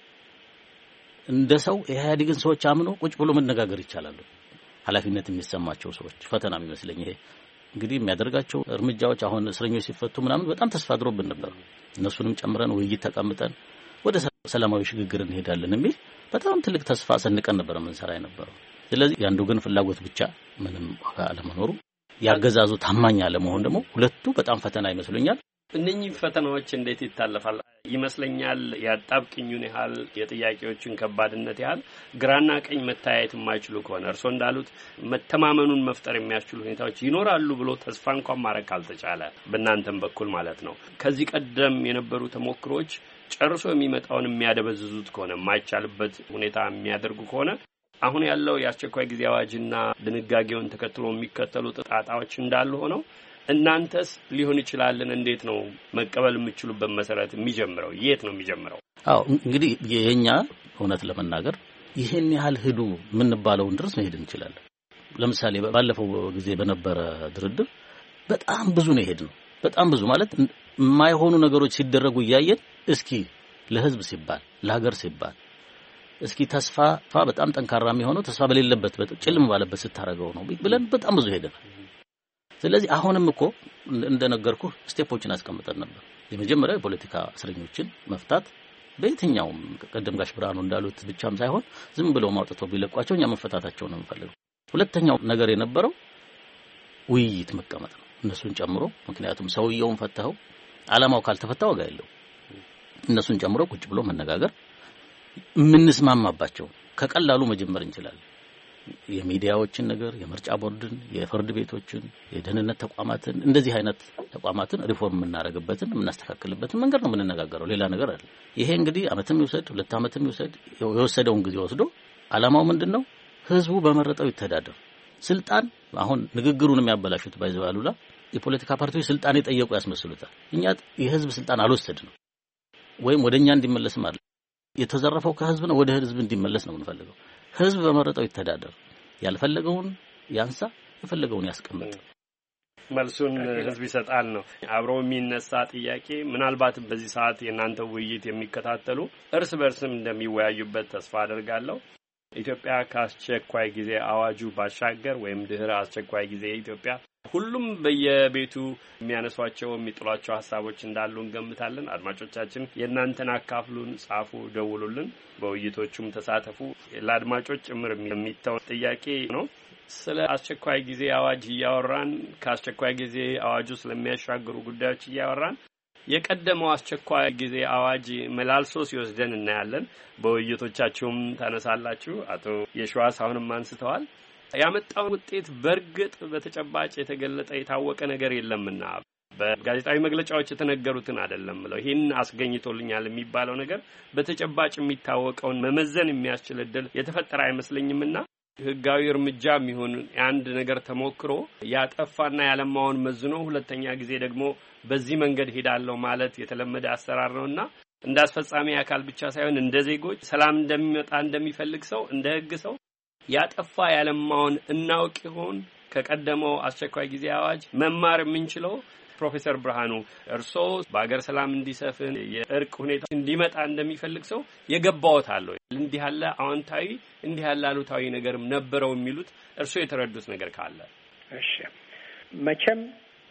እንደ ሰው ኢህአዴግን ሰዎች አምኖ ቁጭ ብሎ መነጋገር ይቻላል። ኃላፊነት የሚሰማቸው ሰዎች ፈተና የሚመስለኝ ይሄ እንግዲህ የሚያደርጋቸው እርምጃዎች አሁን እስረኞች ሲፈቱ ምናምን በጣም ተስፋ አድሮብን ነበር። እነሱንም ጨምረን ውይይት ተቀምጠን ወደ ሰላማዊ ሽግግር እንሄዳለን የሚል በጣም ትልቅ ተስፋ ሰንቀን ነበር የምንሰራ የነበረው። ስለዚህ ያንዱ ግን ፍላጎት ብቻ ምንም ዋጋ አለመኖሩ፣ ያገዛዙ ታማኝ አለመሆን ደግሞ ሁለቱ በጣም ፈተና ይመስሉኛል።
እነኚህ ፈተናዎች እንዴት ይታለፋል? ይመስለኛል ያጣብቅኙን ያህል የጥያቄዎችን ከባድነት ያህል ግራና ቀኝ መታየት የማይችሉ ከሆነ እርስዎ እንዳሉት መተማመኑን መፍጠር የሚያስችሉ ሁኔታዎች ይኖራሉ ብሎ ተስፋ እንኳን ማድረግ ካልተቻለ በእናንተም በኩል ማለት ነው። ከዚህ ቀደም የነበሩ ተሞክሮች ጨርሶ የሚመጣውን የሚያደበዝዙት ከሆነ የማይቻልበት ሁኔታ የሚያደርጉ ከሆነ አሁን ያለው የአስቸኳይ ጊዜ አዋጅና ድንጋጌውን ተከትሎ የሚከተሉ ጣጣዎች እንዳሉ ሆነው እናንተስ ሊሆን ይችላልን? እንዴት ነው መቀበል የምትችሉበት መሰረት የሚጀምረው? የት ነው የሚጀምረው?
አዎ እንግዲህ የኛ እውነት ለመናገር ይሄን ያህል ሂዱ የምንባለውን ድረስ መሄድ እንችላለን። ለምሳሌ ባለፈው ጊዜ በነበረ ድርድር በጣም ብዙ ነው የሄድነው። በጣም ብዙ ማለት የማይሆኑ ነገሮች ሲደረጉ እያየን እስኪ ለህዝብ ሲባል ለሀገር ሲባል እስኪ ተስፋ በጣም ጠንካራ የሚሆነው ተስፋ በሌለበት ጭልም ባለበት ስታረገው ነው ብለን በጣም ብዙ ሄደናል። ስለዚህ አሁንም እኮ እንደነገርኩ ስቴፖችን አስቀምጠን ነበር። የመጀመሪያው የፖለቲካ እስረኞችን መፍታት በየትኛውም ቀደም ጋሽ ብርሃኑ እንዳሉት ብቻም ሳይሆን ዝም ብለው ማውጣት ቢለቋቸው እኛ መፈታታቸው ነው የምንፈልገው። ሁለተኛው ነገር የነበረው ውይይት መቀመጥ ነው እነሱን ጨምሮ። ምክንያቱም ሰውየውን ፈተው ዓላማው ካልተፈታ ዋጋ የለው። እነሱን ጨምሮ ቁጭ ብሎ መነጋገር የምንስማማባቸው ከቀላሉ መጀመር እንችላለን። የሚዲያዎችን ነገር፣ የምርጫ ቦርድን፣ የፍርድ ቤቶችን፣ የደህንነት ተቋማትን እንደዚህ አይነት ተቋማትን ሪፎርም የምናደርግበትን የምናስተካክልበትን መንገድ ነው የምንነጋገረው። ሌላ ነገር አለ። ይሄ እንግዲህ ዓመትም ይወሰድ 2 ዓመትም ይወሰድ የወሰደውን ጊዜ ወስዶ ዓላማው ምንድነው? ህዝቡ በመረጠው ይተዳደር። ስልጣን አሁን ንግግሩን የሚያበላሹት ባይዘዋሉላ የፖለቲካ ፓርቲዎች ስልጣን የጠየቁ ያስመስሉታል። እኛ የህዝብ ስልጣን አልወሰድንም ወይም ወደኛ እንዲመለስም አይደል። የተዘረፈው ከህዝብ ነው፣ ወደ ህዝብ እንዲመለስ ነው የምንፈልገው። ህዝብ በመረጠው ይተዳደር፣ ያልፈለገውን ያንሳ፣ የፈለገውን ያስቀምጥ።
መልሱን ህዝብ ይሰጣል ነው አብሮ የሚነሳ ጥያቄ። ምናልባት በዚህ ሰዓት የናንተ ውይይት የሚከታተሉ እርስ በርስም እንደሚወያዩበት ተስፋ አደርጋለሁ። ኢትዮጵያ ከአስቸኳይ ጊዜ አዋጁ ባሻገር ወይም ድህረ አስቸኳይ ጊዜ ኢትዮጵያ ሁሉም በየቤቱ የሚያነሷቸው የሚጥሏቸው ሐሳቦች እንዳሉ እንገምታለን። አድማጮቻችን የእናንተን አካፍሉን፣ ጻፉ፣ ደውሉልን፣ በውይይቶቹም ተሳተፉ። ለአድማጮች ጭምር የሚተው ጥያቄ ነው። ስለ አስቸኳይ ጊዜ አዋጅ እያወራን ከአስቸኳይ ጊዜ አዋጁ ስለሚያሻግሩ ጉዳዮች እያወራን የቀደመው አስቸኳይ ጊዜ አዋጅ መላልሶ ሲወስደን እናያለን። በውይይቶቻችሁም ታነሳላችሁ። አቶ የሸዋስ አሁንም አንስተዋል። ያመጣው ውጤት በርግጥ በተጨባጭ የተገለጠ የታወቀ ነገር የለምና በጋዜጣዊ መግለጫዎች የተነገሩትን አይደለም ብለው ይሄን አስገኝቶልኛል የሚባለው ነገር በተጨባጭ የሚታወቀውን መመዘን የሚያስችል እድል የተፈጠረ አይመስለኝምና ህጋዊ እርምጃ የሚሆን አንድ ነገር ተሞክሮ ያጠፋና ያለማውን መዝኖ ሁለተኛ ጊዜ ደግሞ በዚህ መንገድ ሄዳለው ማለት የተለመደ አሰራር ነውና እንደ አስፈጻሚ አካል ብቻ ሳይሆን እንደ ዜጎች ሰላም እንደሚመጣ እንደሚፈልግ ሰው እንደ ህግ ሰው ያጠፋ ያለማውን እናውቅ ይሆን? ከቀደመው አስቸኳይ ጊዜ አዋጅ መማር የምንችለው ፕሮፌሰር ብርሃኑ እርስዎ በአገር ሰላም እንዲሰፍን የእርቅ ሁኔታ እንዲመጣ እንደሚፈልግ ሰው የገባዎት አለው እንዲህ ያለ አዎንታዊ እንዲህ ያለ አሉታዊ ነገርም ነበረው የሚሉት እርስዎ የተረዱት ነገር ካለ?
እሺ መቼም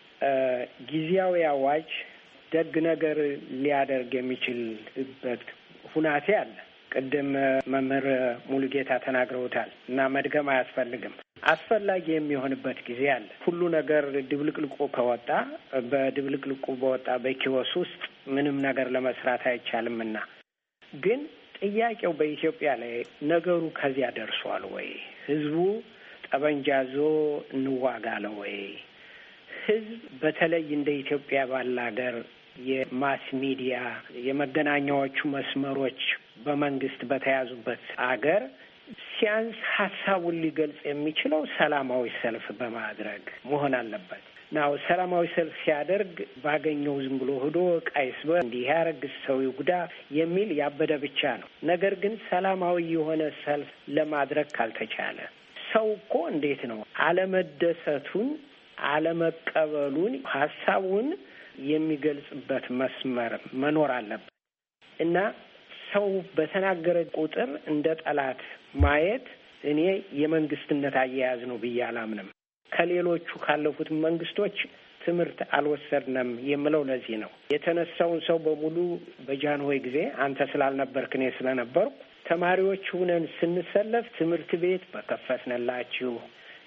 ጊዜያዊ አዋጅ ደግ ነገር ሊያደርግ የሚችልበት ሁናቴ አለ። ቅድም መምህር ሙሉጌታ ተናግረውታል እና መድገም አያስፈልግም። አስፈላጊ የሚሆንበት ጊዜ አለ። ሁሉ ነገር ድብልቅልቁ ከወጣ በድብልቅልቁ በወጣ በኪዮስ ውስጥ ምንም ነገር ለመስራት አይቻልምና ግን ጥያቄው በኢትዮጵያ ላይ ነገሩ ከዚያ ደርሷል ወይ? ህዝቡ ጠበንጃ ይዞ እንዋጋለ ወይ? ህዝብ በተለይ እንደ ኢትዮጵያ ባለ ሀገር የማስ ሚዲያ የመገናኛዎቹ መስመሮች በመንግስት በተያዙበት አገር ሲያንስ ሐሳቡን ሊገልጽ የሚችለው ሰላማዊ ሰልፍ በማድረግ መሆን አለበት። ናው ሰላማዊ ሰልፍ ሲያደርግ ባገኘው ዝም ብሎ ሄዶ ቃይስበ እንዲህ ያረግ ሰው ይጉዳ የሚል ያበደ ብቻ ነው። ነገር ግን ሰላማዊ የሆነ ሰልፍ ለማድረግ ካልተቻለ ሰው እኮ እንዴት ነው አለመደሰቱን አለመቀበሉን ሐሳቡን የሚገልጽበት መስመር መኖር አለበት እና ሰው በተናገረ ቁጥር እንደ ጠላት ማየት እኔ የመንግስትነት አያያዝ ነው ብዬ አላምንም። ከሌሎቹ ካለፉት መንግስቶች ትምህርት አልወሰድንም የምለው ለዚህ ነው። የተነሳውን ሰው በሙሉ በጃንሆይ ጊዜ አንተ ስላልነበርክ እኔ ስለነበርኩ ተማሪዎች ሆነን ስንሰለፍ ትምህርት ቤት በከፈትንላችሁ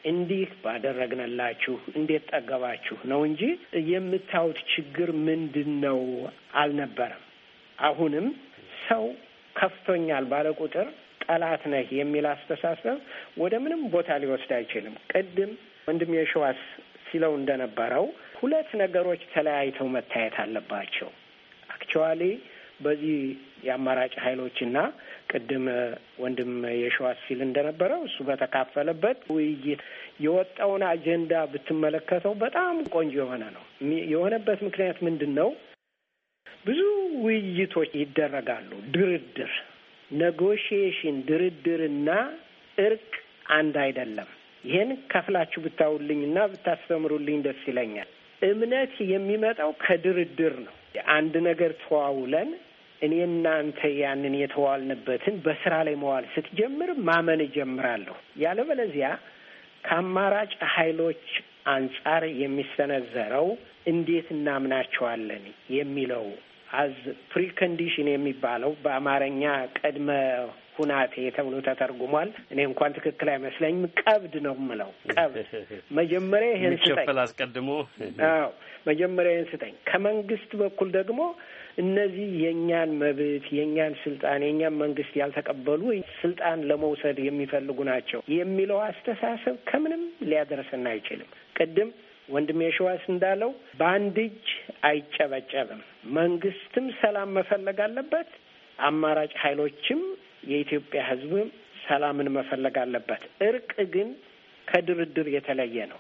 እንዲህ ባደረግንላችሁ እንዴት ጠገባችሁ ነው እንጂ የምታዩት ችግር ምንድነው አልነበረም። አሁንም ሰው ከፍቶኛል ባለ ቁጥር ጠላት ነህ የሚል አስተሳሰብ ወደ ምንም ቦታ ሊወስድ አይችልም። ቅድም ወንድም የሸዋስ ሲለው እንደነበረው ሁለት ነገሮች ተለያይተው መታየት አለባቸው። አክቹዋሊ በዚህ የአማራጭ ኃይሎችና ቅድም ወንድም የሸዋስ ሲል እንደነበረው እሱ በተካፈለበት ውይይት የወጣውን አጀንዳ ብትመለከተው በጣም ቆንጆ የሆነ ነው። የሆነበት ምክንያት ምንድን ነው? ብዙ ውይይቶች ይደረጋሉ። ድርድር፣ ኔጎሽዬሽን፣ ድርድርና እርቅ አንድ አይደለም። ይሄን ከፍላችሁ ብታውልኝና ብታስተምሩልኝ ደስ ይለኛል። እምነት የሚመጣው ከድርድር ነው። አንድ ነገር ተዋውለን እኔ እናንተ ያንን የተዋልንበትን በስራ ላይ መዋል ስትጀምር ማመን እጀምራለሁ። ያለበለዚያ ከአማራጭ ኃይሎች አንጻር የሚሰነዘረው እንዴት እናምናቸዋለን የሚለው አዝ ፕሪኮንዲሽን የሚባለው በአማርኛ ቅድመ ሁናቴ ተብሎ ተተርጉሟል። እኔ እንኳን ትክክል አይመስለኝም። ቀብድ ነው የምለው። ቀብድ መጀመሪያ ይሄን ስጠኝ፣
አስቀድሞ
መጀመሪያ ይሄን ስጠኝ። ከመንግስት በኩል ደግሞ እነዚህ የእኛን መብት፣ የእኛን ስልጣን፣ የእኛን መንግስት ያልተቀበሉ ስልጣን ለመውሰድ የሚፈልጉ ናቸው የሚለው አስተሳሰብ ከምንም ሊያደርሰን አይችልም። ቅድም ወንድሜ የሸዋስ እንዳለው በአንድ እጅ አይጨበጨብም። መንግስትም ሰላም መፈለግ አለበት። አማራጭ ኃይሎችም የኢትዮጵያ ሕዝብም ሰላምን መፈለግ አለበት። እርቅ ግን ከድርድር የተለየ ነው።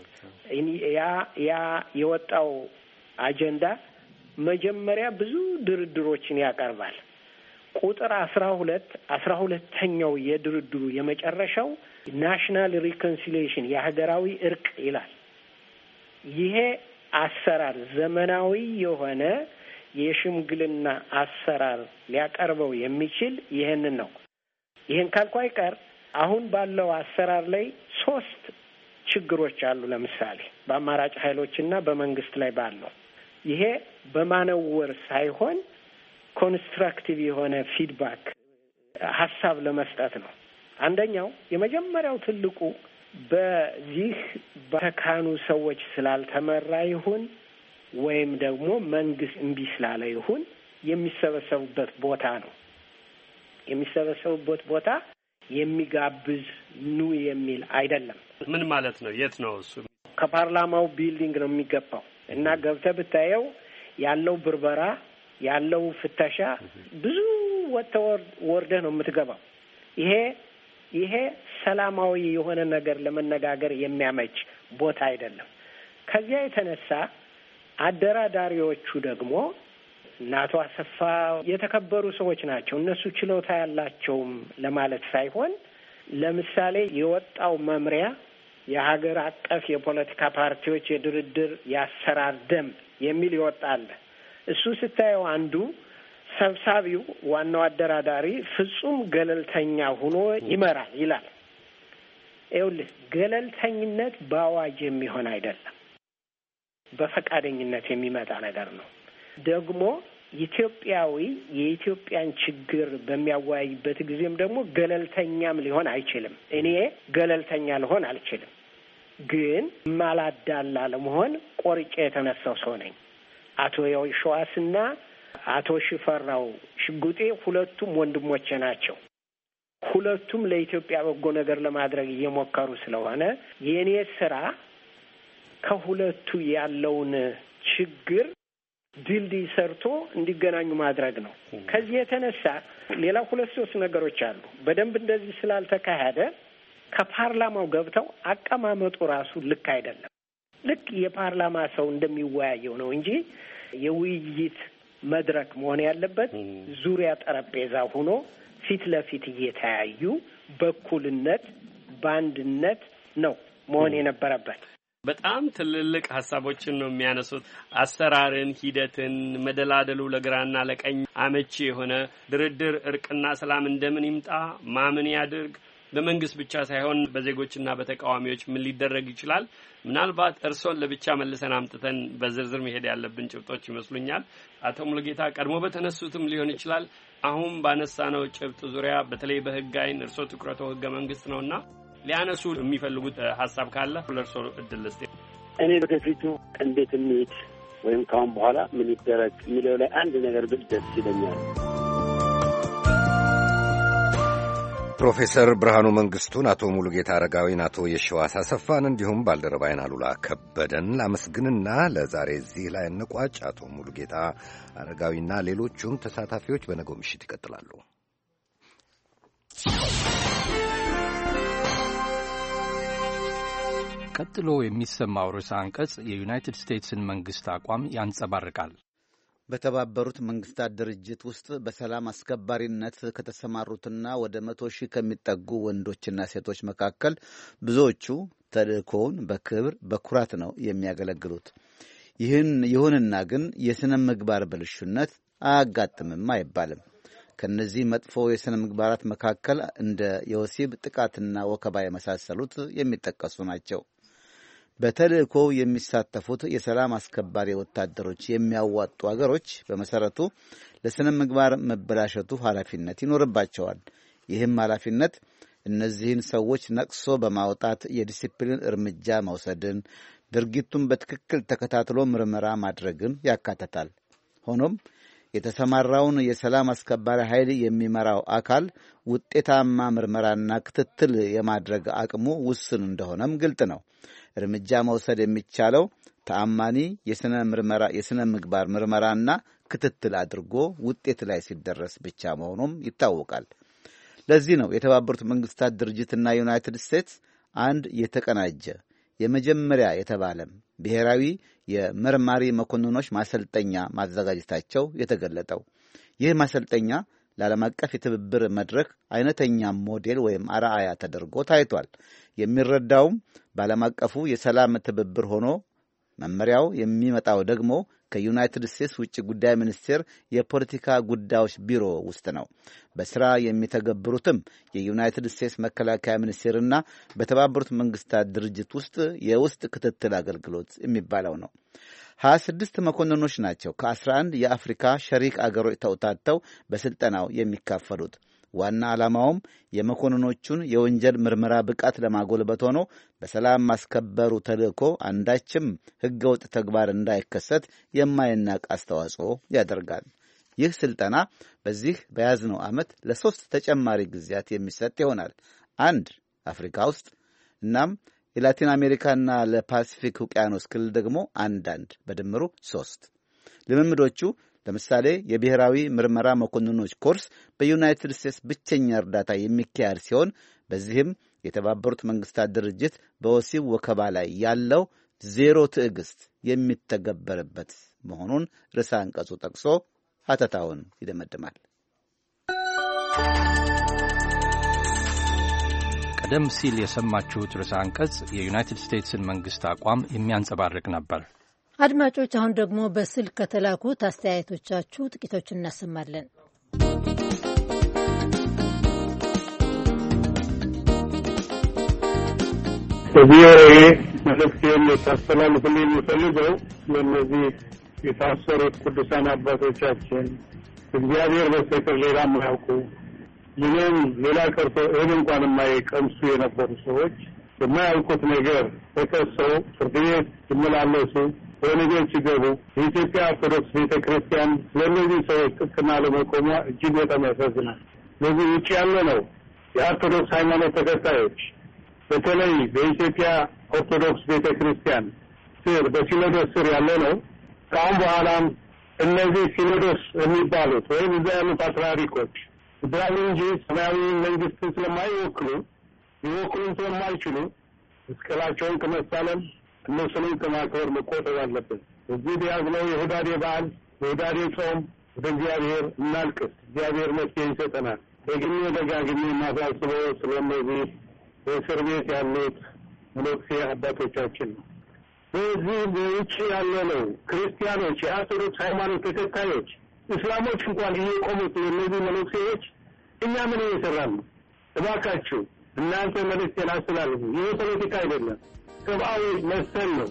ያ የወጣው አጀንዳ መጀመሪያ ብዙ ድርድሮችን ያቀርባል። ቁጥር 12ኛው የድርድሩ የመጨረሻው ናሽናል ሪኮንሲሊዬሽን የሀገራዊ እርቅ ይላል። ይሄ አሰራር ዘመናዊ የሆነ የሽምግልና አሰራር ሊያቀርበው የሚችል ይሄንን ነው። ይሄን ካልኩ አይቀር አሁን ባለው አሰራር ላይ 3 ችግሮች አሉ። ለምሳሌ በአማራጭ ኃይሎችና በመንግስት ላይ ባለው ይሄ በማነወር ሳይሆን ኮንስትራክቲቭ የሆነ ፊድባክ ሀሳብ ለመስጠት ነው። አንደኛው የመጀመሪያው ትልቁ በዚህ በተካኑ ሰዎች ስላልተመራ ይሁን ወይም ደግሞ መንግስት እምቢ ስላለ ይሁን የሚሰበሰቡበት ቦታ ነው። የሚሰበሰቡበት ቦታ የሚጋብዝ ኑ የሚል አይደለም።
ምን ማለት ነው? የት ነው እሱ?
ከፓርላማው ቢልዲንግ ነው የሚገባው እና ገብተህ ብታየው ያለው ብርበራ ያለው ፍተሻ ብዙ ወርደህ ነው የምትገባው። ይሄ ሰላማዊ የሆነ ነገር ለመነጋገር የሚያመች ቦታ አይደለም። ከዚያ የተነሳ አደራዳሪዎቹ ደግሞ አቶ አሰፋ የተከበሩ ሰዎች ናቸው። እነሱ ችሎታ ያላቸውም ለማለት ሳይሆን ለምሳሌ የወጣው መምሪያ የሀገር አቀፍ የፖለቲካ ፓርቲዎች የድርድር የአሰራር ደንብ የሚል ይወጣል። እሱ ስታየው አንዱ ሰብሳቢው ዋናው አደራዳሪ ፍጹም ገለልተኛ ሆኖ ይመራል ይላል። ይኸውልህ ገለልተኝነት በአዋጅ የሚሆን አይደለም፣ በፈቃደኝነት የሚመጣ ነገር ነው። ደግሞ ኢትዮጵያዊ የኢትዮጵያን ችግር በሚያወያይበት ጊዜም ደግሞ ገለልተኛም ሊሆን አይችልም። እኔ ገለልተኛ ልሆን አልችልም፣ ግን ማላዳላ ለመሆን ቆርጬ የተነሳው ሰው ነኝ። አቶ የሺዋስና አቶ ሽፈራው ሽጉጤ ሁለቱም ወንድሞቼ ናቸው። ሁለቱም ለኢትዮጵያ በጎ ነገር ለማድረግ እየሞከሩ ስለሆነ የኔ ስራ ከሁለቱ ያለውን ችግር ድልድይ ሰርቶ እንዲገናኙ ማድረግ ነው። ከዚህ የተነሳ ሌላ 2-3 ነገሮች አሉ። በደንብ እንደዚህ ስላልተካሄደ ከፓርላማው ገብተው አቀማመጡ ራሱ ልክ አይደለም። ልክ የፓርላማ ሰው እንደሚወያየው ነው እንጂ የውይይት መድረክ መሆን ያለበት ዙሪያ ጠረጴዛ ሆኖ ፊት ለፊት እየተያዩ በእኩልነት በአንድነት ነው መሆን የነበረበት።
በጣም ትልልቅ ሀሳቦችን ነው የሚያነሱት። አሰራርን፣ ሂደትን፣ መደላደሉ ለግራና ለቀኝ አመቺ የሆነ ድርድር፣ እርቅና ሰላም እንደምን ይምጣ፣ ማምን ያድርግ፣ በመንግስት ብቻ ሳይሆን በዜጎችና በተቃዋሚዎች ምን ሊደረግ ይችላል። ምናልባት እርሶን ለብቻ መልሰን አምጥተን በዝርዝር መሄድ ያለብን ጭብጦች ይመስሉኛል። አቶ ሙሉጌታ ቀድሞ በተነሱትም ሊሆን ይችላል። አሁን ባነሳነው ጭብጥ ዙሪያ በተለይ በህግ አይን እርሶ ትኩረቶ ህገ መንግስት ነውና ሊያነሱ የሚፈልጉት ሀሳብ ካለ ለእርሶ እድል ልስጥ።
እኔ ወደፊቱ እንዴት እንሂድ ወይም ካሁን በኋላ ምን ይደረግ የሚለው ላይ አንድ ነገር ብል ደስ ይለኛል።
ፕሮፌሰር ብርሃኑ መንግስቱን፣ አቶ ሙሉጌታ አረጋዊን፣ አቶ የሺዋስ አሰፋን እንዲሁም ባልደረባይን አሉላ ከበደን ላመስግንና ለዛሬ እዚህ ላይ እንቋጭ። አቶ ሙሉጌታ አረጋዊና ሌሎቹም ተሳታፊዎች በነገው ምሽት ይቀጥላሉ።
ቀጥሎ የሚሰማው ርዕሰ አንቀጽ የዩናይትድ ስቴትስን መንግሥት አቋም ያንጸባርቃል።
በተባበሩት መንግስታት ድርጅት ውስጥ በሰላም አስከባሪነት ከተሰማሩትና ወደ 100 ሺህ ከሚጠጉ ወንዶችና ሴቶች መካከል ብዙዎቹ ተልእኮውን በክብር በኩራት ነው የሚያገለግሉት። ይሁንና ግን የሥነ ምግባር ብልሹነት አያጋጥምም አይባልም። ከነዚህ መጥፎ የሥነ ምግባራት መካከል እንደ የወሲብ ጥቃትና ወከባ የመሳሰሉት የሚጠቀሱ ናቸው። በተልእኮው የሚሳተፉት የሰላም አስከባሪ ወታደሮች የሚያዋጡ አገሮች በመሰረቱ ለሥነ ምግባር መበላሸቱ ኃላፊነት ይኖርባቸዋል። ይህም ኃላፊነት እነዚህን ሰዎች ነቅሶ በማውጣት የዲሲፕሊን እርምጃ መውሰድን፣ ድርጊቱን በትክክል ተከታትሎ ምርመራ ማድረግን ያካትታል። ሆኖም የተሰማራውን የሰላም አስከባሪ ኃይል የሚመራው አካል ውጤታማ ምርመራና ክትትል የማድረግ አቅሙ ውስን እንደሆነም ግልጥ ነው። እርምጃ መውሰድ የሚቻለው ተአማኒ የሥነ ምግባር ምርመራና ክትትል አድርጎ ውጤት ላይ ሲደረስ ብቻ መሆኑም ይታወቃል። ለዚህ ነው የተባበሩት መንግስታት ድርጅትና ዩናይትድ ስቴትስ አንድ የተቀናጀ የመጀመሪያ የተባለም ብሔራዊ የመርማሪ መኮንኖች ማሰልጠኛ ማዘጋጀታቸው የተገለጠው። ይህ ማሰልጠኛ ለዓለም አቀፍ የትብብር መድረክ አይነተኛ ሞዴል ወይም አርአያ ተደርጎ ታይቷል። የሚረዳውም በዓለም አቀፉ የሰላም ትብብር ሆኖ መመሪያው የሚመጣው ደግሞ ከዩናይትድ ስቴትስ ውጭ ጉዳይ ሚኒስቴር የፖለቲካ ጉዳዮች ቢሮ ውስጥ ነው። በስራ የሚተገብሩትም የዩናይትድ ስቴትስ መከላከያ ሚኒስቴርና በተባበሩት መንግስታት ድርጅት ውስጥ የውስጥ ክትትል አገልግሎት የሚባለው ነው። 26 መኮንኖች ናቸው ከ11 የአፍሪካ ሸሪክ አገሮች ተውታተው በስልጠናው የሚካፈሉት። ዋና ዓላማውም የመኮንኖቹን የወንጀል ምርመራ ብቃት ለማጎልበት ሆኖ በሰላም ማስከበሩ ተልእኮ አንዳችም ሕገወጥ ተግባር እንዳይከሰት የማይናቅ አስተዋጽኦ ያደርጋል። ይህ ስልጠና በዚህ በያዝነው ዓመት ለ3 ተጨማሪ ጊዜያት የሚሰጥ ይሆናል። 1 አፍሪካ ውስጥ እናም የላቲን አሜሪካና ለፓሲፊክ ውቅያኖስ ክልል ደግሞ 1 በድምሩ 3 ልምምዶቹ ለምሳሌ የብሔራዊ ምርመራ መኮንኖች ኮርስ በዩናይትድ ስቴትስ ብቸኛ እርዳታ የሚካሄድ ሲሆን በዚህም የተባበሩት መንግስታት ድርጅት በወሲብ ወከባ ላይ ያለው ዜሮ ትዕግስት የሚተገበርበት መሆኑን ርዕሰ አንቀጹ ጠቅሶ ሀተታውን ይደመድማል።
ቀደም ሲል የሰማችሁት ርዕሰ አንቀጽ የዩናይትድ ስቴትስን መንግስት አቋም የሚያንጸባርቅ ነበር።
አድማጮች፣ አሁን ደግሞ በስልክ ከተላኩት አስተያየቶቻችሁ ጥቂቶችን እናሰማለን።
በቪኦኤ መልእክቴን ልታስተላልፍልኝ የምፈልገው ለእነዚህ የታሰሩት ቅዱሳን አባቶቻችን እግዚአብሔር በስተቀር ሌላ የማያውቁ ይህም ሌላ ቀርቶ እህል እንኳን የማይቀምሱ የነበሩ ሰዎች የማያውቁት ነገር ተከሰው ፍርድ ቤት ይመላለሱ ወደ ቤት ሲገቡ የኢትዮጵያ ኦርቶዶክስ ቤተ ክርስቲያን ለእነዚህ ሰዎች ጥብቅና ለመቆሟ እጅግ በጣም ያሳዝናል። ለዚህ ውጭ ያለ ነው የኦርቶዶክስ ሃይማኖት ተከታዮች በተለይ በኢትዮጵያ ኦርቶዶክስ ቤተ ክርስቲያን ስር በሲኖዶስ ስር ያለ ነው። ከአሁን በኋላም እነዚህ ሲኖዶስ የሚባሉት ወይም እዛ ያሉ ፓትርያርኮች ምድራዊ እንጂ ሰማያዊ መንግስትን ስለማይወክሉ ሊወክሉን ስለማይችሉ መስቀላቸውን ከመሳለም እነሱንም ከማክበር መቆጠብ አለብን። እዚህ በያዝነው የሁዳዴ በዓል የሁዳዴ ጾም ወደ እግዚአብሔር እናልቅስ፣ እግዚአብሔር መፍትሄ ይሰጠናል። ደግሜ ደጋግሜ የማሳስበው ስለነዚህ በእስር ቤት ያሉት መነኩሴ አባቶቻችን ነው። በዚህ በውጭ ያለ ነው ክርስቲያኖች፣ የኦርቶዶክስ ሃይማኖት ተከታዮች፣ እስላሞች እንኳን እየቆሙት እነዚህ መነኩሴዎች እኛ ምን እየሰራን ነው? እባካችሁ እናንተ መልእክቴን አስተላልፉ። ይህ ፖለቲካ አይደለም፣ ሰብአዊ መሰል ነው።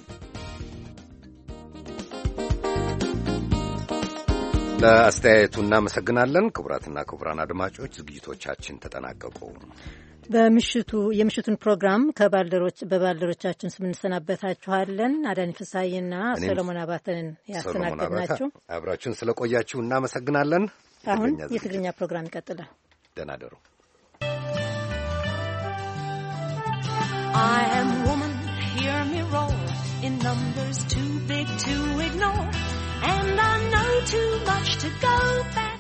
ለአስተያየቱ እናመሰግናለን። ክቡራትና ክቡራን አድማጮች ዝግጅቶቻችን ተጠናቀቁ።
የምሽቱን ፕሮግራም በባልደሮቻችን ስም እንሰናበታችኋለን። አዳኒ ፍሳይና ሰለሞን አባተን ያስተናገድናችሁ።
አብራችሁን ስለቆያችሁ እናመሰግናለን።
አሁን የትግርኛ ፕሮግራም ይቀጥላል።
ደህና ደሩ።
I am woman, hear me roar, in numbers too big to ignore, and I know too much to go back.